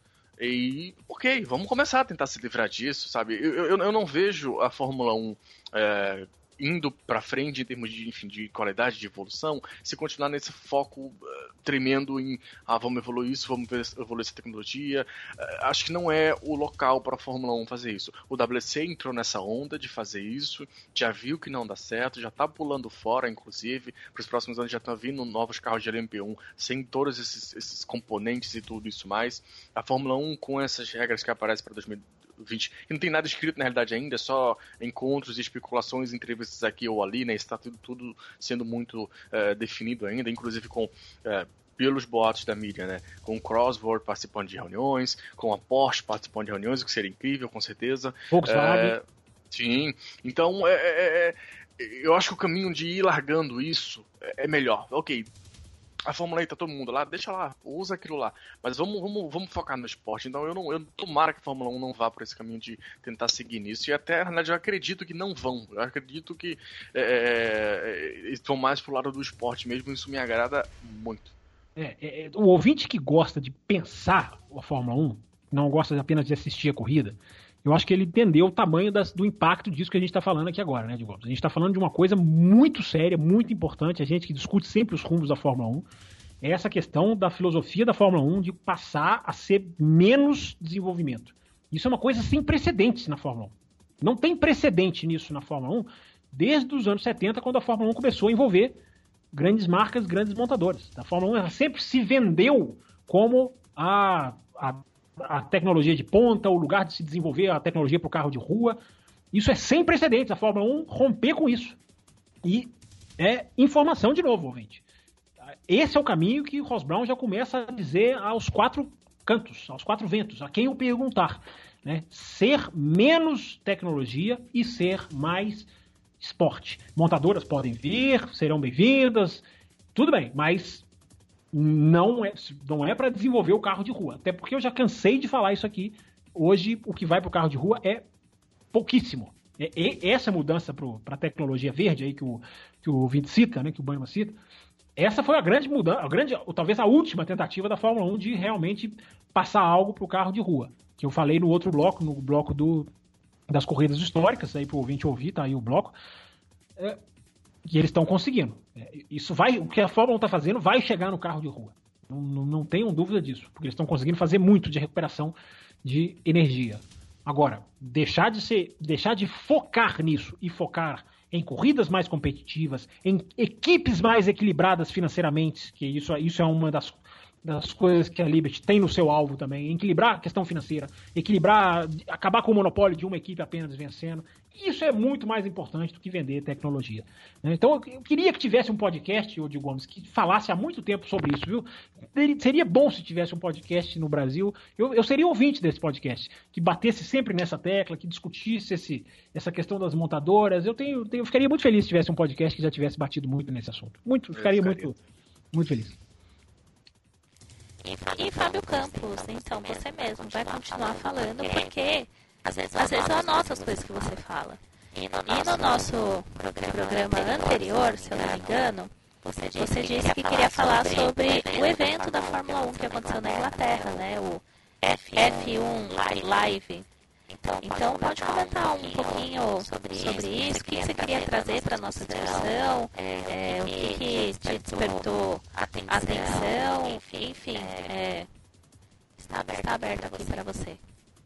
E, ok, vamos começar a tentar se livrar disso, sabe? Eu, eu, eu não vejo a Fórmula um é, indo pra frente em termos de, enfim, de qualidade, de evolução, se continuar nesse foco uh, tremendo em, ah, vamos evoluir isso, vamos evoluir essa tecnologia. Uh, acho que não é o local para a Fórmula um fazer isso. O W C entrou nessa onda de fazer isso, já viu que não dá certo, já tá pulando fora, inclusive, para os próximos anos já estão vindo novos carros de L M P um, sem todos esses, esses componentes e tudo isso mais. A Fórmula um, com essas regras que aparecem para dois mil e vinte, que não tem nada escrito na realidade ainda, é só encontros e especulações, entrevistas aqui ou ali, né? Está tudo, tudo sendo muito uh, definido ainda, inclusive com uh, pelos boatos da mídia, né? Com o Cosworth participando de reuniões, com a Porsche participando de reuniões, o que seria incrível, com certeza. Volkswagen. Uh, sim, então é, é, é, eu acho que o caminho de ir largando isso é melhor. Ok, a Fórmula E tá todo mundo lá, deixa lá, usa aquilo lá. Mas vamos, vamos, vamos focar no esporte. Então eu não, eu tomara que a Fórmula um não vá por esse caminho de tentar seguir nisso. E até, na verdade, eu acredito que não vão. Eu acredito que é, eles vão mais pro lado do esporte mesmo. Isso me agrada muito. É, é, o ouvinte que gosta de pensar a Fórmula um, não gosta apenas de assistir a corrida, eu acho que ele entendeu o tamanho das, do impacto disso que a gente está falando aqui agora, né, Diego? A gente está falando de uma coisa muito séria, muito importante, a gente que discute sempre os rumos da Fórmula um, é essa questão da filosofia da Fórmula um de passar a ser menos desenvolvimento. Isso é uma coisa sem precedentes na Fórmula um. Não tem precedente nisso na Fórmula um, desde os anos setenta, quando a Fórmula um começou a envolver grandes marcas, grandes montadoras. A Fórmula um ela sempre se vendeu como a, a, a tecnologia de ponta, o lugar de se desenvolver a tecnologia para o carro de rua. Isso é sem precedentes, a Fórmula um romper com isso. E é informação de novo, ouvinte. Esse é o caminho que o Ross Brown já começa a dizer aos quatro cantos, aos quatro ventos, a quem o perguntar. Né? Ser menos tecnologia e ser mais esporte. Montadoras podem vir, serão bem-vindas, tudo bem, mas não é, não é para desenvolver o carro de rua. Até porque eu já cansei de falar isso aqui. Hoje, o que vai para o carro de rua é pouquíssimo. É, é essa mudança para a tecnologia verde aí que o, que o Vinte cita, né, que o Banhama cita, essa foi a grande mudança, a grande, ou talvez a última tentativa da Fórmula um de realmente passar algo para o carro de rua. Que eu falei no outro bloco, no bloco do, das corridas históricas, aí para o ouvinte ouvir, tá aí o bloco, é, que eles estão conseguindo. É, isso vai, o que a Fórmula um está fazendo vai chegar no carro de rua. Não, não, não tenham dúvida disso, porque eles estão conseguindo fazer muito de recuperação de energia. Agora, deixar de ser, deixar de focar nisso e focar em corridas mais competitivas, em equipes mais equilibradas financeiramente, que isso, isso é uma das, das coisas que a Liberty tem no seu alvo também, equilibrar a questão financeira, equilibrar, acabar com o monopólio de uma equipe apenas vencendo. Isso é muito mais importante do que vender tecnologia. Então, eu queria que tivesse um podcast, Odil Gomes, que falasse há muito tempo sobre isso, viu? Seria bom se tivesse um podcast no Brasil. Eu, eu seria ouvinte desse podcast, que batesse sempre nessa tecla, que discutisse esse, essa questão das montadoras. Eu, tenho, tenho, eu ficaria muito feliz se tivesse um podcast que já tivesse batido muito nesse assunto. Muito, ficaria muito, muito feliz. E Fábio Campos, então, você mesmo vai continuar falando, porque às vezes eu anoto as coisas que você fala. E no nosso programa anterior, se eu não me engano, você disse que queria falar sobre o evento da Fórmula um que aconteceu na Inglaterra, né? O F um Live. Então pode comentar um pouquinho sobre isso, o que você queria trazer para a nossa discussão, é, o que, que te despertou atenção, enfim, é, está aberto aqui para você.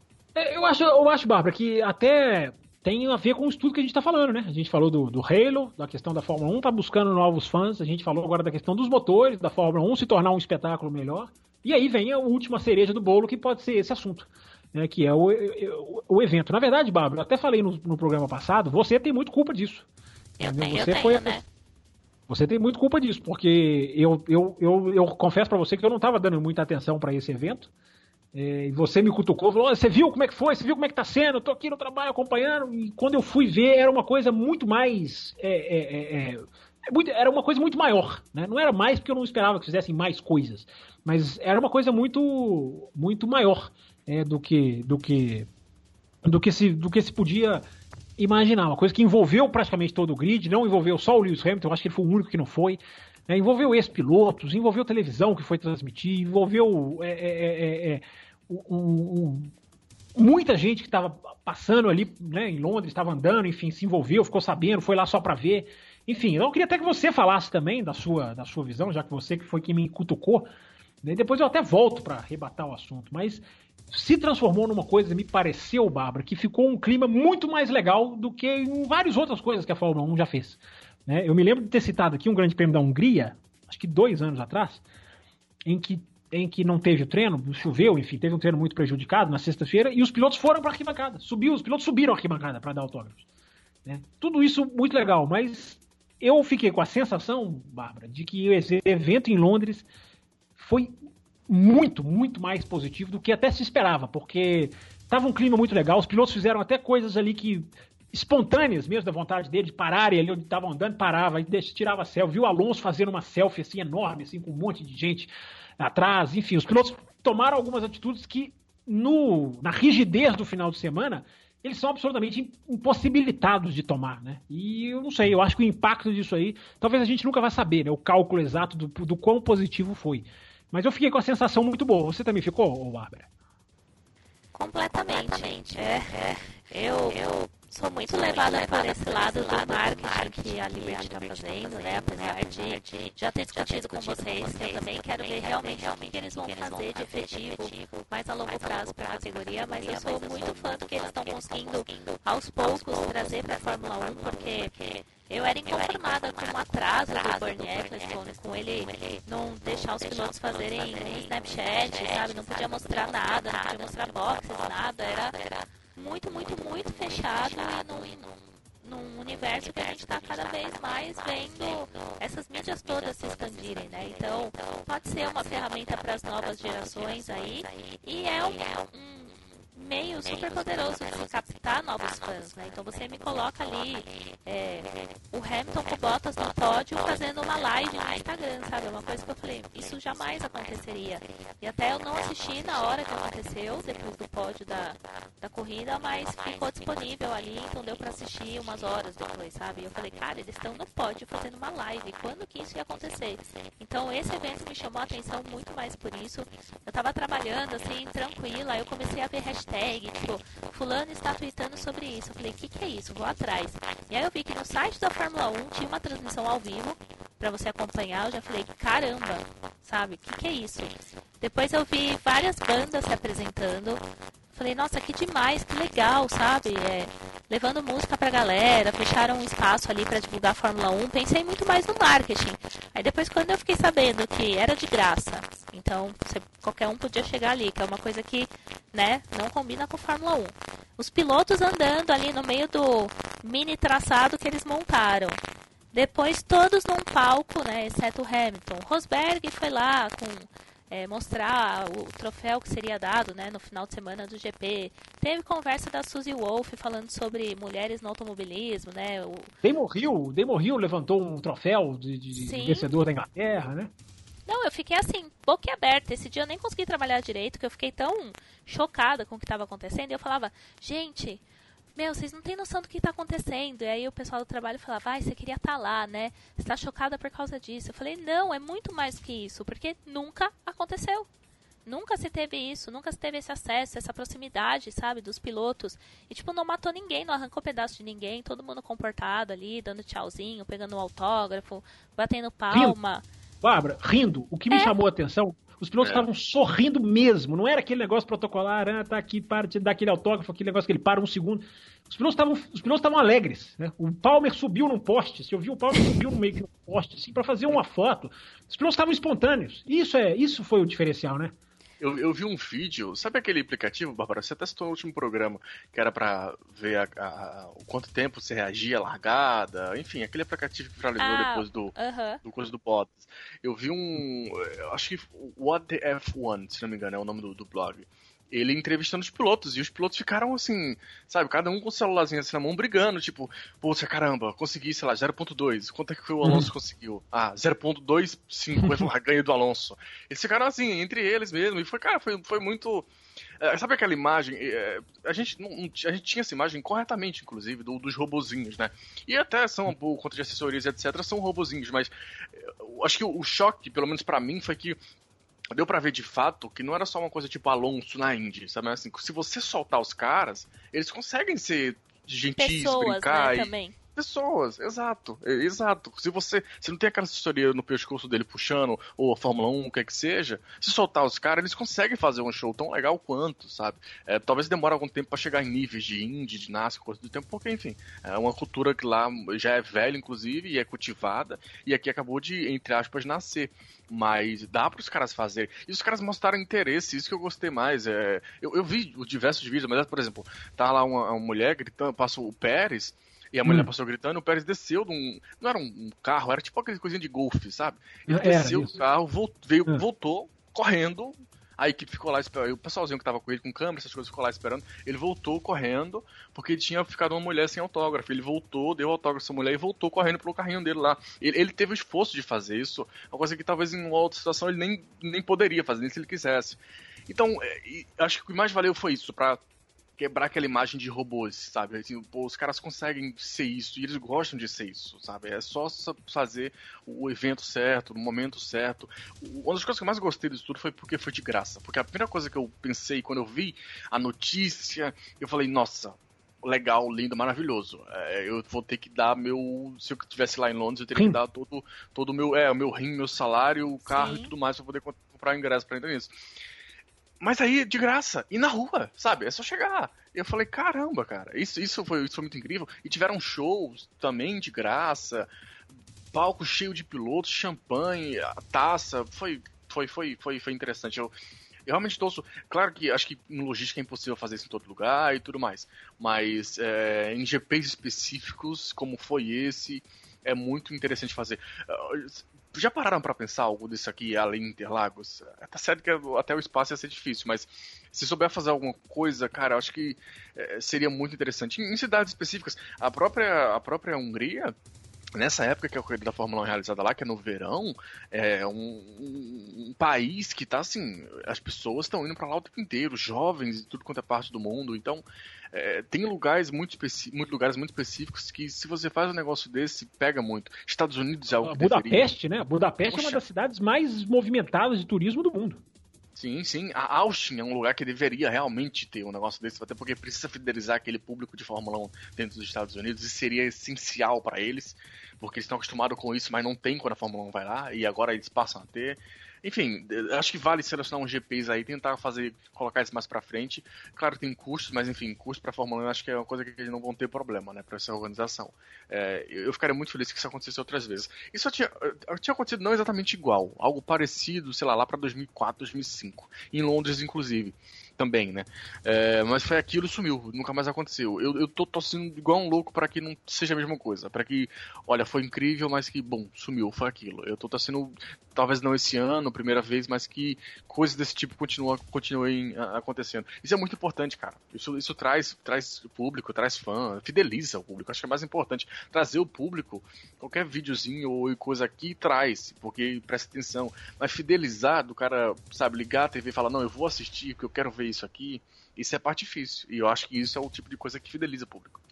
Eu acho, eu acho, Bárbara, que até tem a ver com o estudo que a gente está falando, né? A gente falou do, do Halo, da questão da Fórmula um, tá buscando novos fãs, a gente falou agora da questão dos motores, da Fórmula um se tornar um espetáculo melhor, e aí vem a última cereja do bolo, que pode ser esse assunto, né? Que é o, o, o evento. Na verdade, Bárbara, eu até falei no, no programa passado, você tem muito culpa disso. Eu tenho, você eu foi tenho, a... né? Você tem muito culpa disso, porque eu, eu, eu, eu confesso para você que eu não estava dando muita atenção para esse evento. É, e você me cutucou, falou, você viu como é que foi, você viu como é que tá sendo, eu tô aqui no trabalho acompanhando, e quando eu fui ver era uma coisa muito mais, é, é, é, é, muito, era uma coisa muito maior, né? Não era mais porque eu não esperava que fizessem mais coisas, mas era uma coisa muito, muito maior, é, do que, do que, do que se, do que se podia imaginar, uma coisa que envolveu praticamente todo o grid, não envolveu só o Lewis Hamilton, eu acho que ele foi o único que não foi. É, envolveu ex-pilotos, envolveu televisão que foi transmitir, envolveu é, é, é, um, um, muita gente que estava passando ali, né, em Londres, estava andando, enfim, se envolveu, ficou sabendo, foi lá só para ver. Enfim, eu queria até que você falasse também da sua, da sua visão, já que você que foi quem me cutucou. Né, depois eu até volto para rebatar o assunto, mas se transformou numa coisa, me pareceu, Bárbara, que ficou um clima muito mais legal do que em várias outras coisas que a Fórmula um já fez. Né? Eu me lembro de ter citado aqui um grande prêmio da Hungria, acho que dois anos atrás, em que, em que não teve o treino, choveu, enfim, teve um treino muito prejudicado na sexta-feira, e os pilotos foram para a arquibancada, subiu, os pilotos subiram a arquibancada para dar autógrafos. Né? Tudo isso muito legal, mas eu fiquei com a sensação, Bárbara, de que esse evento em Londres foi muito, muito mais positivo do que até se esperava, porque estava um clima muito legal, os pilotos fizeram até coisas ali que espontâneas mesmo, da vontade dele de pararem ali onde estavam andando, parava, aí tirava selfie, viu o Alonso fazendo uma selfie assim enorme, assim, com um monte de gente atrás, enfim, os pilotos tomaram algumas atitudes que no, na rigidez do final de semana eles são absolutamente impossibilitados de tomar, né? E eu não sei, eu acho que o impacto disso aí, talvez a gente nunca vai saber, né? O cálculo exato do, do quão positivo foi. Mas eu fiquei com a sensação muito boa. Você também ficou, Bárbara? Completamente. É, é. Eu, eu sou muito levada por esse lado do marketing que a Liberty está fazendo, né? Apesar de já ter discutido com vocês, eu também quero ver realmente o que eles vão fazer de efetivo mais a longo prazo para a categoria, mas eu sou muito fã do que eles estão conseguindo aos poucos trazer para a Fórmula um, porque eu era inconformada com o atraso do Bernie Ecclestone, com ele não deixar os pilotos fazerem Snapchat, sabe? Não podia mostrar nada, não podia mostrar boxes, nada. Era muito, muito, muito fechado e num, num universo que a gente está cada vez mais vendo essas mídias todas se expandirem, né? Então, pode ser uma ferramenta para as novas gerações aí e é um... um meio super poderoso de captar novos fãs, né? Então você me coloca ali é, o Hamilton com Bottas no pódio fazendo uma live no Instagram, sabe? É uma coisa que eu falei, isso jamais aconteceria. E até eu não assisti na hora que aconteceu, depois do pódio da, da corrida, mas ficou disponível ali, então deu pra assistir umas horas depois, sabe? E eu falei, cara, eles estão no pódio fazendo uma live, quando que isso ia acontecer? Então esse evento me chamou a atenção muito mais por isso. Eu tava trabalhando assim, tranquila, aí eu comecei a ver hashtag tipo, fulano está tweetando sobre isso. Eu falei, o que, que é isso? Vou atrás. E aí eu vi que no site da Fórmula um tinha uma transmissão ao vivo pra você acompanhar. Eu já falei, caramba, sabe? O que, que é isso? Depois eu vi várias bandas se apresentando. Falei, nossa, que demais, que legal, sabe? É, levando música pra galera, fecharam um espaço ali pra divulgar a Fórmula um. Pensei muito mais no marketing. Aí depois, quando eu fiquei sabendo que era de graça, então você, qualquer um podia chegar ali, que é uma coisa que, né, não combina com a Fórmula um. Os pilotos andando ali no meio do mini traçado que eles montaram. Depois todos num palco, né, exceto o Hamilton. Rosberg foi lá com... É, mostrar o troféu que seria dado, né, no final de semana do G P. Teve conversa da Suzy Wolff falando sobre mulheres no automobilismo, né? O... Damon Hill, Damon Hill levantou um troféu de, de, de vencedor da Inglaterra, né? Não, eu fiquei assim, boquiaberta. Esse dia eu nem consegui trabalhar direito, porque eu fiquei tão chocada com o que estava acontecendo. E eu falava, gente... Meu, vocês não têm noção do que está acontecendo. E aí o pessoal do trabalho falava, ah, você queria estar lá, né? Você está chocada por causa disso. Eu falei, não, é muito mais que isso, porque nunca aconteceu. Nunca se teve isso, nunca se teve esse acesso, essa proximidade, sabe, dos pilotos. E, tipo, não matou ninguém, não arrancou pedaço de ninguém, todo mundo comportado ali, dando tchauzinho, pegando um autógrafo, batendo palma. Rindo. Bárbara, rindo. O que me é. chamou a atenção... Os pilotos estavam é. sorrindo mesmo, não era aquele negócio protocolar, ah, tá aqui, para de dar aquele autógrafo, aquele negócio que ele para um segundo. Os pilotos estavam, os pilotos estavam alegres, né? O Palmer subiu num poste, se eu vi o Palmer subiu no meio de um poste, assim, para fazer uma foto. Os pilotos estavam espontâneos. Isso é, isso foi o diferencial, né? Eu, eu vi um vídeo, sabe aquele aplicativo, Bárbara? Você testou no último programa, que era pra ver a, a, o quanto tempo você reagia à largada, enfim, aquele aplicativo que finalizou ah, depois do, uh-huh. do coisa do Bottas. Eu vi um, acho que What the F one, se não me engano, é o nome do, do blog. Ele entrevistando os pilotos, e os pilotos ficaram assim, sabe, cada um com o celularzinho assim na mão, brigando, tipo, poxa, caramba, consegui, sei lá, zero ponto dois, quanto é que foi o Alonso uhum. conseguiu? Ah, zero ponto vinte e cinco, ganho do Alonso. Eles ficaram assim, entre eles mesmo, e foi, cara, foi, foi muito... É, sabe aquela imagem, é, a, gente, não, a gente tinha essa imagem corretamente, inclusive, do, dos robozinhos, né, e até são, por conta de acessorias, etcétera, são robozinhos, mas eu acho que o, o choque, pelo menos pra mim, foi que deu pra ver de fato que não era só uma coisa tipo Alonso na Indy, sabe? Assim, se você soltar os caras, eles conseguem ser gentis, pessoas, brincar né, e... também. Pessoas, exato, exato. Se você, se não tem aquela assessoria no pescoço dele puxando, ou a Fórmula um, o que é que seja, se soltar os caras, eles conseguem fazer um show tão legal quanto, sabe? É, talvez demore algum tempo pra chegar em níveis de Indy, de NASCAR, coisa do tempo, porque, enfim, é uma cultura que lá já é velha, inclusive, e é cultivada, e aqui acabou de, entre aspas, nascer. Mas dá para os caras fazerem. E os caras mostraram interesse, isso que eu gostei mais. É, eu, eu vi diversos vídeos, mas, por exemplo, tá lá uma, uma mulher gritando, passou o Pérez, e a mulher hum. passou gritando, o Pérez desceu de um... Não era um carro, era tipo aquela coisinha de golfe, sabe? Ele era, desceu isso. do carro, volt, veio, é. voltou, correndo, a equipe ficou lá esperando, o pessoalzinho que tava com ele, com câmera, essas coisas, ficou lá esperando, ele voltou correndo, porque ele tinha ficado uma mulher sem autógrafo, ele voltou, deu autógrafo essa mulher e voltou correndo pelo carrinho dele lá. Ele, ele teve o esforço de fazer isso, uma coisa que talvez em outra situação ele nem, nem poderia fazer, nem se ele quisesse. Então, é, acho que o que mais valeu foi isso, pra quebrar aquela imagem de robôs, sabe? Assim, pô, os caras conseguem ser isso e eles gostam de ser isso, sabe? É só fazer o evento certo, no momento certo. Uma das coisas que eu mais gostei disso tudo foi porque foi de graça. Porque a primeira coisa que eu pensei quando eu vi a notícia, eu falei, nossa, legal, lindo, maravilhoso. É, eu vou ter que dar meu... Se eu estivesse lá em Londres, eu teria que dar todo, todo o meu, é, o meu rim, meu salário, o carro Sim. e tudo mais pra poder comprar o ingresso pra entrar nisso. Mas aí, de graça, e na rua, sabe? É só chegar. Eu falei, caramba, cara, isso, isso, foi, isso foi muito incrível. E tiveram shows também de graça, palco cheio de pilotos, champanhe, taça, foi, foi, foi, foi, foi interessante. Eu, eu realmente torço. Claro que acho que em logística é impossível fazer isso em todo lugar e tudo mais. Mas é, em G Ps específicos, como foi esse, é muito interessante fazer. Já pararam pra pensar algo disso aqui além de Interlagos? Tá certo que até o espaço ia ser difícil, mas se souber fazer alguma coisa, cara, eu acho que é, seria muito interessante. Em, em cidades específicas, a própria, a própria Hungria, nessa época que a corrida da Fórmula um é realizada lá, que é no verão, é um, um, um país que tá assim, as pessoas estão indo pra lá o tempo inteiro, jovens e tudo quanto é parte do mundo, então é, tem lugares muito, muito lugares muito específicos que se você faz um negócio desse, pega muito. Estados Unidos é o que Budapeste, deveria. né? Budapeste Poxa. é uma das cidades mais movimentadas de turismo do mundo. Sim, sim. A Austin é um lugar que deveria realmente ter um negócio desse, até porque precisa fidelizar aquele público de Fórmula um dentro dos Estados Unidos, e seria essencial para eles, porque eles estão acostumados com isso, mas não tem quando a Fórmula um vai lá, e agora eles passam a ter. Enfim, acho que vale selecionar uns G Ps aí, tentar fazer, colocar isso mais pra frente. Claro que tem custos, mas enfim, custo pra Fórmula um acho que é uma coisa que eles não vão ter problema, né, pra essa organização. É, eu ficaria muito feliz que isso acontecesse outras vezes. Isso tinha, tinha acontecido não exatamente igual, algo parecido, sei lá, lá pra dois mil e quatro, dois mil e cinco, em Londres, inclusive. Também, né? É, mas foi aquilo e sumiu, nunca mais aconteceu. Eu, eu tô torcendo igual um louco para que não seja a mesma coisa. Para que, olha, foi incrível, mas que, bom, sumiu, foi aquilo. Eu tô torcendo, talvez não esse ano, primeira vez, mas que coisas desse tipo continuam, continuem acontecendo. Isso é muito importante, cara. Isso, isso traz, traz público, traz fã, fideliza o público. Acho que é mais importante trazer o público, qualquer videozinho ou coisa aqui traz, porque presta atenção. Mas fidelizar do cara, sabe, ligar a T V e falar, não, eu vou assistir porque eu quero ver isso aqui, isso é a parte difícil. E eu acho que isso é o tipo de coisa que fideliza o público.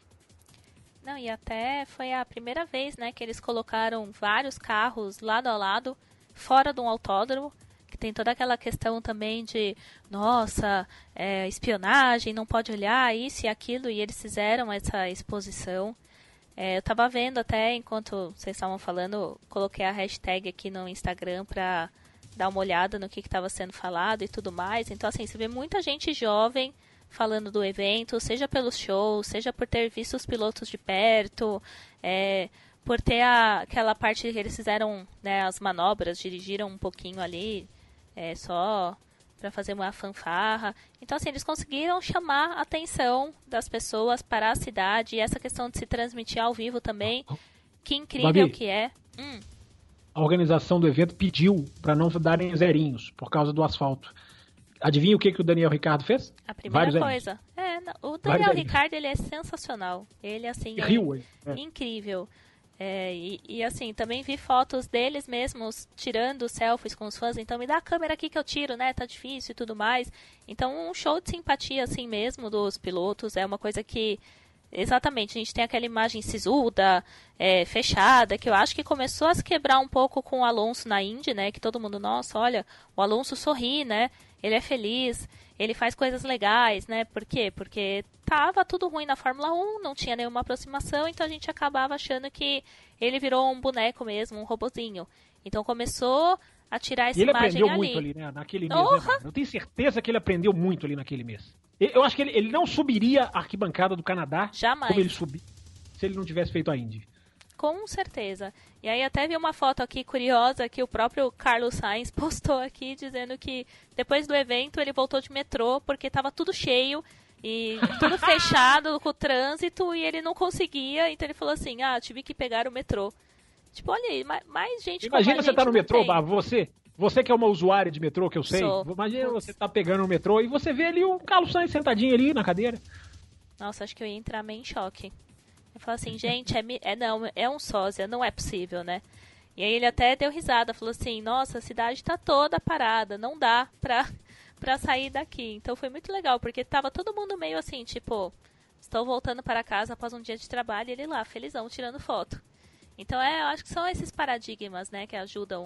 Não, e até foi a primeira vez, né, que eles colocaram vários carros lado a lado, fora de um autódromo, que tem toda aquela questão também de, nossa, é, espionagem, não pode olhar isso e aquilo, e eles fizeram essa exposição. É, eu tava vendo até, enquanto vocês estavam falando, coloquei a hashtag aqui no Instagram pra dar uma olhada no que estava sendo falado e tudo mais. Então, assim, você vê muita gente jovem falando do evento, seja pelos shows, seja por ter visto os pilotos de perto, é, por ter a, aquela parte que eles fizeram, né, as manobras, dirigiram um pouquinho ali, é, só para fazer uma fanfarra. Então, assim, eles conseguiram chamar a atenção das pessoas para a cidade, e essa questão de se transmitir ao vivo também, que incrível Babi. que é. Hum. A organização do evento pediu para não darem zerinhos por causa do asfalto. Adivinha o que, que o Daniel Ricciardo fez? A primeira Vários coisa. É, o Daniel Ricciardo, ele é sensacional. Ele, assim, é Rio, é. incrível. É, e, e, assim, também vi fotos deles mesmos tirando selfies com os fãs. Então, me dá a câmera aqui que eu tiro, né? Tá difícil e tudo mais. Então, um show de simpatia, assim mesmo, dos pilotos. É uma coisa que... Exatamente, a gente tem aquela imagem sisuda, é, fechada, que eu acho que começou a se quebrar um pouco com o Alonso na Indy, né? Que todo mundo, nossa, olha, o Alonso sorri, né? Ele é feliz, ele faz coisas legais, né? Por quê? Porque tava tudo ruim na Fórmula um, não tinha nenhuma aproximação, então a gente acabava achando que ele virou um boneco mesmo, um robozinho. Então começou a tirar essa e ele imagem aprendeu ali. muito ali, né? Naquele mês, né? Eu tenho certeza que ele aprendeu muito ali naquele mês. Eu acho que ele, ele não subiria a arquibancada do Canadá Jamais. como ele subiu se ele não tivesse feito a Indy. Com certeza. E aí até vi uma foto aqui curiosa que o próprio Carlos Sainz postou aqui, dizendo que depois do evento ele voltou de metrô porque estava tudo cheio e tudo fechado com o trânsito e ele não conseguia, então ele falou assim, ah, tive que pegar o metrô. Tipo, olha aí, mais, mais gente Imagina como a você gente tá no metrô, tem. você... Você que é uma usuária de metrô, que eu sei, Sou. imagina você tá pegando o metrô e você vê ali o Carlos Sainz sentadinho ali na cadeira. Nossa, acho que eu ia entrar meio em choque. Eu falo assim, gente, é, é, não, é um sósia, não é possível, né? E aí ele até deu risada, falou assim, nossa, a cidade tá toda parada, não dá pra, pra sair daqui. Então foi muito legal, porque tava todo mundo meio assim, tipo, estou voltando para casa após um dia de trabalho e ele lá, felizão, tirando foto. Então, é, eu acho que são esses paradigmas, né, que ajudam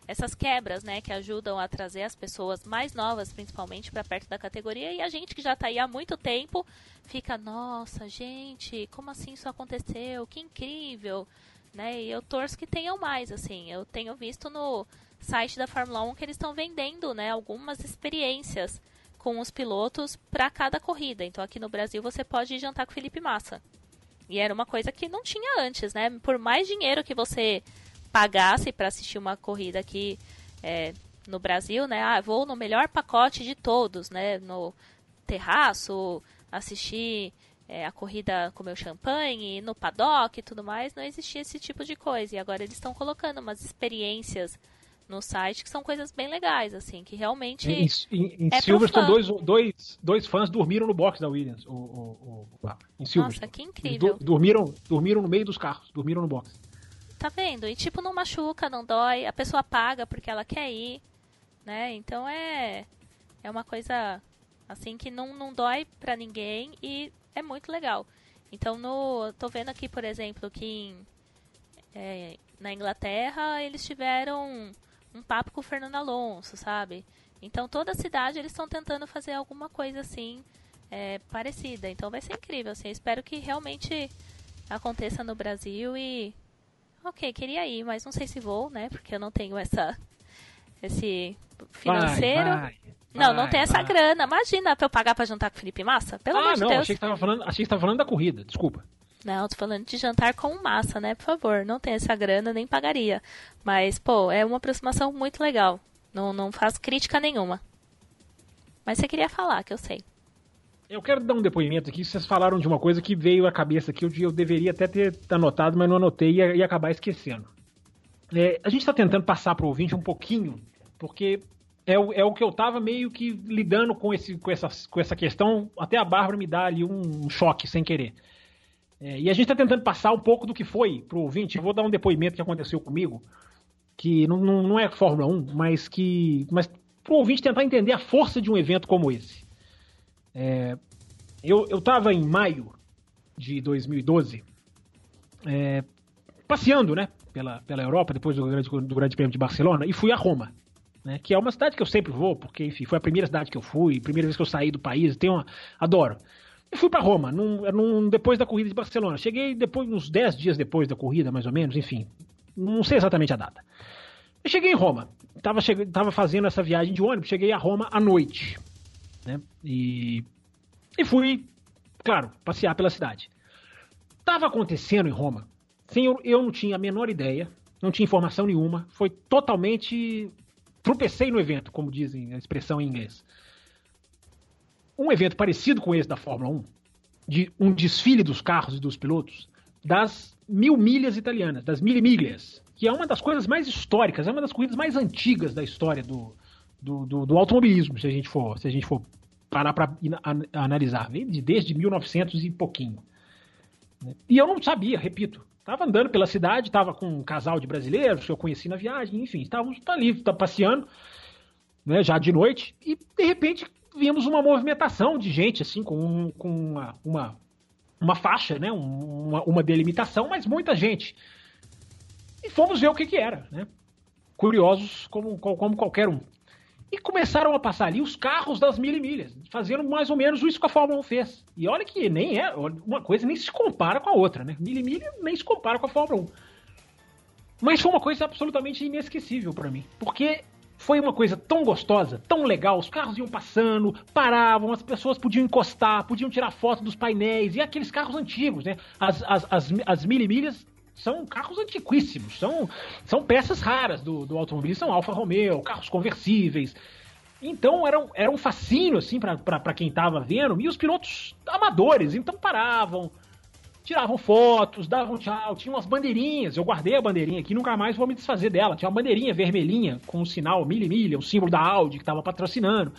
essas quebras, né, que ajudam a trazer as pessoas mais novas, principalmente, para perto da categoria, e a gente que já está aí há muito tempo fica, nossa, gente, como assim isso aconteceu? Que incrível, né? E eu torço que tenham mais, assim. Eu tenho visto no site da Fórmula um que eles estão vendendo, né, algumas experiências com os pilotos para cada corrida. Então, aqui no Brasil, você pode jantar com o Felipe Massa. E era uma coisa que não tinha antes, né? Por mais dinheiro que você pagasse para assistir uma corrida aqui é, no Brasil, né? Ah, vou no melhor pacote de todos, né? No terraço, assistir é, a corrida, comer o champanhe, no paddock e tudo mais. Não existia esse tipo de coisa. E agora eles estão colocando umas experiências no site que são coisas bem legais, assim, que realmente em, em, em é Silverstone, dois, dois, dois fãs dormiram no box da Williams. O, o, o, em Silverstone. Nossa, que incrível. Do, dormiram, dormiram no meio dos carros, dormiram no box. Tá vendo? E tipo, não machuca, não dói, a pessoa paga porque ela quer ir, né? Então é é uma coisa assim que não, não dói pra ninguém e é muito legal. Então, no, tô vendo aqui, por exemplo, que em, é, na Inglaterra eles tiveram um papo com o Fernando Alonso, sabe? Então, toda a cidade eles estão tentando fazer alguma coisa assim, é, parecida. Então, vai ser incrível, assim. Eu espero que realmente aconteça no Brasil e... Ok, queria ir, mas não sei se vou, né? Porque eu não tenho essa... esse financeiro. Vai, vai, não, vai, não tem essa vai. grana. Imagina pra eu pagar pra jantar com o Felipe Massa? Pelo ah, amor de não, Deus. achei que tava falando, achei que tava falando da corrida, desculpa. Não, tô falando de jantar com o Massa, né? Por favor, não tem essa grana, nem pagaria. Mas, pô, é uma aproximação muito legal. Não, não faz crítica nenhuma. Mas você queria falar, que eu sei. Eu quero dar um depoimento aqui. Vocês falaram de uma coisa que veio à cabeça aqui. Eu, eu deveria até ter anotado, mas não anotei e ia, ia acabar esquecendo. É, a gente está tentando passar para o ouvinte um pouquinho, porque é o, é o que eu estava meio que lidando com, esse, com, essa, com essa questão. Até a Bárbara me dá ali um, um choque sem querer. É, e a gente está tentando passar um pouco do que foi para o ouvinte. Eu vou dar um depoimento que aconteceu comigo, que não, não, não é Fórmula um, mas que mas para o ouvinte tentar entender a força de um evento como esse. É, eu estava em maio de dois mil e doze, é, passeando, né, pela, pela Europa, depois do grande, do grande Prêmio de Barcelona, e fui a Roma, né, que é uma cidade que eu sempre vou, porque, enfim, foi a primeira cidade que eu fui, primeira vez que eu saí do país, tenho uma, adoro. E fui para Roma, num, num, depois da corrida de Barcelona. Cheguei depois, uns dez dias depois da corrida, mais ou menos, enfim, não sei exatamente a data. Eu cheguei em Roma, estava tava fazendo essa viagem de ônibus, cheguei a Roma à noite, né, e, e fui, claro, passear pela cidade. Estava acontecendo em Roma, sem eu, eu não tinha a menor ideia, não tinha informação nenhuma, foi totalmente... tropecei no evento, como dizem a expressão em inglês. Um evento parecido com esse da Fórmula um, de um desfile dos carros e dos pilotos, das mil milhas italianas, das mille milhas, que é uma das coisas mais históricas, é uma das corridas mais antigas da história do, do, do, do automobilismo, se a gente for, se a gente for parar para analisar, vem de, desde mil e novecentos e pouquinho. E eu não sabia, repito, estava andando pela cidade, estava com um casal de brasileiros que eu conheci na viagem, enfim, estávamos ali, tá passeando, né, já de noite, e de repente vimos uma movimentação de gente, assim, com, com uma, uma, uma faixa, né, uma, uma delimitação, mas muita gente. E fomos ver o que que era, né, curiosos como, como qualquer um. E começaram a passar ali os carros das mil milhas, fazendo mais ou menos isso que a Fórmula um fez. E olha que nem é, uma coisa nem se compara com a outra, né? Mil milha nem se compara com a Fórmula um. Mas foi uma coisa absolutamente inesquecível para mim, porque foi uma coisa tão gostosa, tão legal, os carros iam passando, paravam, as pessoas podiam encostar, podiam tirar foto dos painéis, e aqueles carros antigos, né? As, as, as, as mil milhas são carros antiquíssimos, são, são peças raras do, do automobilismo, são Alfa Romeo, carros conversíveis. Então era, era um fascínio assim, para quem estava vendo, e os pilotos amadores, então paravam, tiravam fotos, davam tchau, tinham umas bandeirinhas, eu guardei a bandeirinha aqui, nunca mais vou me desfazer dela, tinha uma bandeirinha vermelhinha com o sinal milha milha, o símbolo da Audi que estava patrocinando.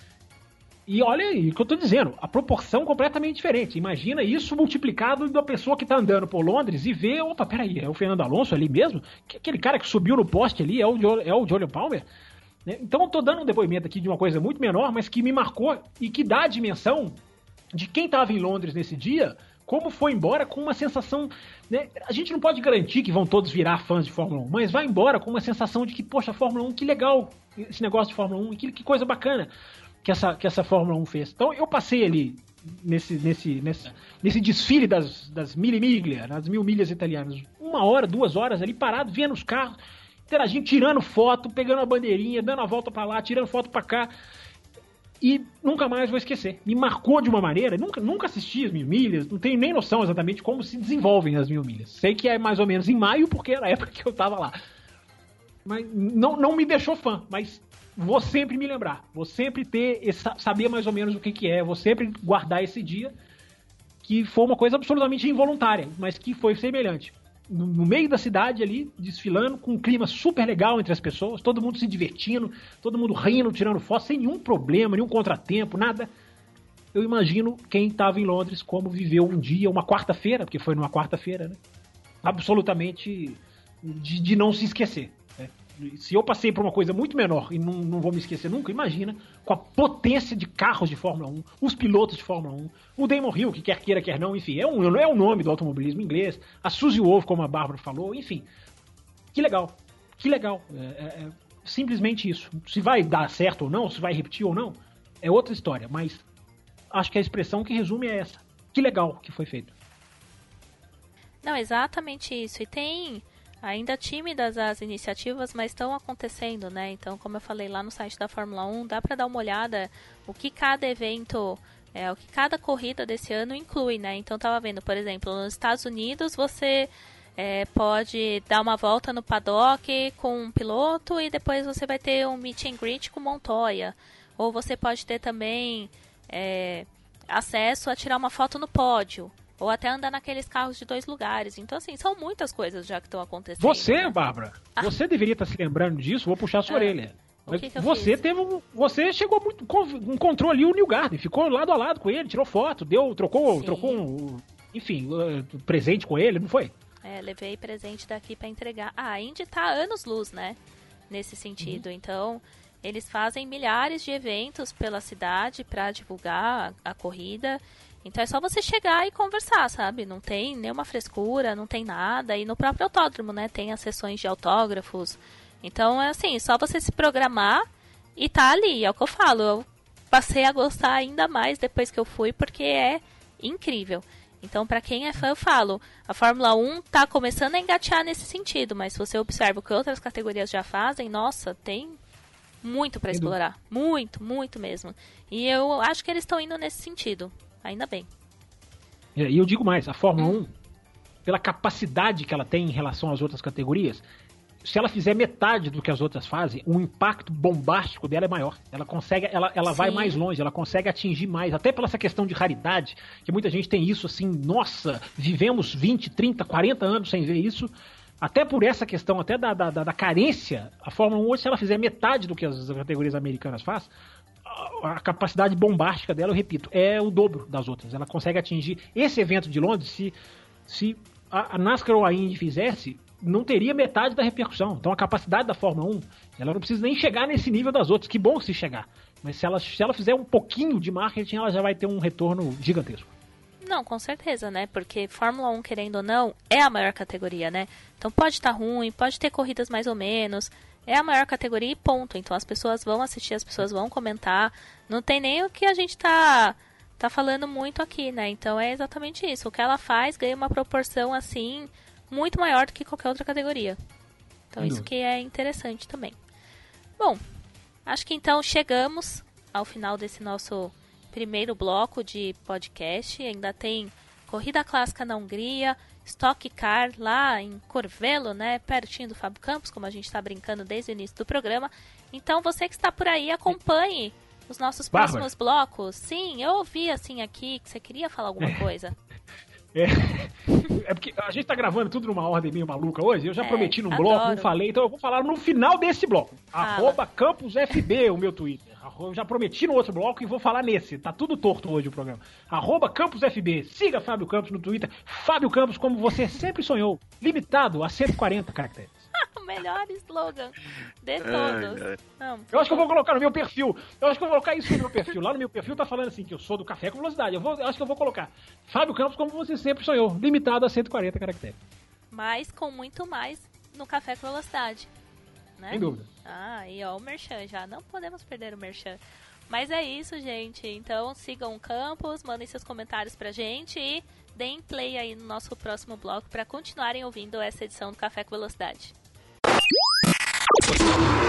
E olha aí o que eu tô dizendo, a proporção completamente diferente. Imagina isso multiplicado da pessoa que tá andando por Londres e vê, opa, peraí, é o Fernando Alonso ali mesmo? Aquele cara que subiu no poste ali é o, é o Jolyon Palmer? Então eu tô dando um depoimento aqui de uma coisa muito menor, mas que me marcou e que dá a dimensão de quem tava em Londres nesse dia como foi embora com uma sensação, né? A gente não pode garantir que vão todos virar fãs de Fórmula um, mas vai embora com uma sensação de que, poxa, a Fórmula um, que legal esse negócio de Fórmula um, que, que coisa bacana que essa, que essa Fórmula um fez. Então eu passei ali nesse, nesse, nesse, nesse desfile das, das mille miglia, das mil milhas italianas, uma hora, duas horas ali parado, vendo os carros, interagindo, tirando foto, pegando a bandeirinha, dando a volta pra lá, tirando foto pra cá. E nunca mais vou esquecer. Me marcou de uma maneira. Nunca, nunca assisti as mil milhas. Não tenho nem noção exatamente como se desenvolvem as mil milhas. Sei que é mais ou menos em maio, porque era a época que eu tava lá. Mas não, não me deixou fã. Mas vou sempre me lembrar. Vou sempre ter esse, saber mais ou menos o que, que é. Vou sempre guardar esse dia. Que foi uma coisa absolutamente involuntária. Mas que foi semelhante. No, no meio da cidade ali, desfilando, com um clima super legal entre as pessoas, todo mundo se divertindo, todo mundo rindo, tirando foto, sem nenhum problema, nenhum contratempo, nada. Eu imagino quem estava em Londres como viveu um dia, uma quarta-feira, porque foi numa quarta-feira, né? Absolutamente de, de não se esquecer. Né? Se eu passei por uma coisa muito menor e não, não vou me esquecer nunca, imagina com a potência de carros de Fórmula um, os pilotos de Fórmula um, o Damon Hill, que quer queira, quer não, enfim, é, um, é o nome do automobilismo inglês, a Suzy Wolff, como a Bárbara falou, enfim, que legal, que legal, é, é, é simplesmente isso. Se vai dar certo ou não, se vai repetir ou não, é outra história, mas acho que a expressão que resume é essa, que legal que foi feito. Não, exatamente isso, e tem... Ainda tímidas as iniciativas, mas estão acontecendo, né? Então, como eu falei lá no site da Fórmula um, dá para dar uma olhada o que cada evento, é, o que cada corrida desse ano inclui, né? Então, tava vendo, por exemplo, nos Estados Unidos você é, pode dar uma volta no paddock com um piloto e depois você vai ter um meet and greet com Montoya. Ou você pode ter também é, acesso a tirar uma foto no pódio. Ou até andar naqueles carros de dois lugares. Então, assim, são muitas coisas já que estão acontecendo. Você, né? Bárbara, ah. você deveria estar se lembrando disso, vou puxar a sua ah. orelha. O que que eu você fiz? teve um, você chegou muito, encontrou ali o Newgarden, ficou lado a lado com ele, tirou foto, deu, trocou, Sim. trocou um, enfim, um presente com ele, não foi? É, levei presente daqui pra entregar. Ah, a Indy tá anos-luz, né? Nesse sentido. Uhum. Então, eles fazem milhares de eventos pela cidade pra divulgar a, a corrida. Então é só você chegar e conversar, sabe? Não tem nenhuma frescura, não tem nada. E no próprio autódromo, né? Tem as sessões de autógrafos. Então é assim, só você se programar e tá ali. É o que eu falo. Eu passei a gostar ainda mais depois que eu fui, porque é incrível. Então, pra quem é fã, eu falo, a Fórmula um tá começando a engatear nesse sentido. Mas se você observa o que outras categorias já fazem, nossa, tem muito pra explorar. Muito, muito mesmo. E eu acho que eles estão indo nesse sentido. Ainda bem. E eu digo mais, a Fórmula um, pela capacidade que ela tem em relação às outras categorias, se ela fizer metade do que as outras fazem, o impacto bombástico dela é maior. Ela consegue, ela, ela vai mais longe, ela consegue atingir mais, até pela essa questão de raridade, que muita gente tem isso assim, nossa, vivemos vinte, trinta, quarenta anos sem ver isso. Até por essa questão, até da, da, da carência, a Fórmula um, se ela fizer metade do que as categorias americanas fazem, a capacidade bombástica dela, eu repito, é o dobro das outras. Ela consegue atingir esse evento de Londres. Se, se a NASCAR ou a Indy fizesse, não teria metade da repercussão. Então a capacidade da Fórmula um, ela não precisa nem chegar nesse nível das outras. Que bom se chegar. Mas se ela, se ela fizer um pouquinho de marketing, ela já vai ter um retorno gigantesco. Não, com certeza, né? Porque Fórmula um, querendo ou não, é a maior categoria, né? Então pode estar ruim, pode ter corridas mais ou menos. É a maior categoria e ponto. Então as pessoas vão assistir, as pessoas vão comentar. Não tem nem o que a gente tá, tá falando muito aqui, né? Então é exatamente isso. O que ela faz ganha uma proporção, assim, muito maior do que qualquer outra categoria. Então isso que é interessante também. Bom, acho que então chegamos ao final desse nosso primeiro bloco de podcast. Ainda tem Corrida Clássica na Hungria, Stock Car lá em Corvelo, né, pertinho do Fábio Campos, como a gente está brincando desde o início do programa. Então você que está por aí, acompanhe os nossos Bárbara. próximos blocos. Sim, eu ouvi assim aqui que você queria falar alguma é. coisa. É. É porque a gente tá gravando tudo numa ordem meio maluca hoje. Eu já é, prometi num adoro. bloco, não falei, então eu vou falar no final desse bloco. Fala. Arroba CampusFB, o meu Twitter. Eu já prometi no outro bloco e vou falar nesse. Tá tudo torto hoje o programa. Arroba CampusFB. Siga Fábio Campos no Twitter. Fábio Campos, como você sempre sonhou. Limitado a cento e quarenta caracteres. O melhor slogan de todos. Ai, ai. Não, Eu acho que eu vou colocar no meu perfil. Eu acho que eu vou colocar isso no meu perfil. Lá no meu perfil tá falando assim, que eu sou do Café com Velocidade. Eu, vou, eu acho que eu vou colocar Fábio Campos como você sempre sonhou, limitado a cento e quarenta caracteres. Mas com muito mais no Café com Velocidade. Né? Sem dúvida. Ah, e ó, o Merchan já. Não podemos perder o Merchan. Mas é isso, gente. Então sigam o Campus, mandem seus comentários pra gente e deem play aí no nosso próximo bloco para continuarem ouvindo essa edição do Café com Velocidade.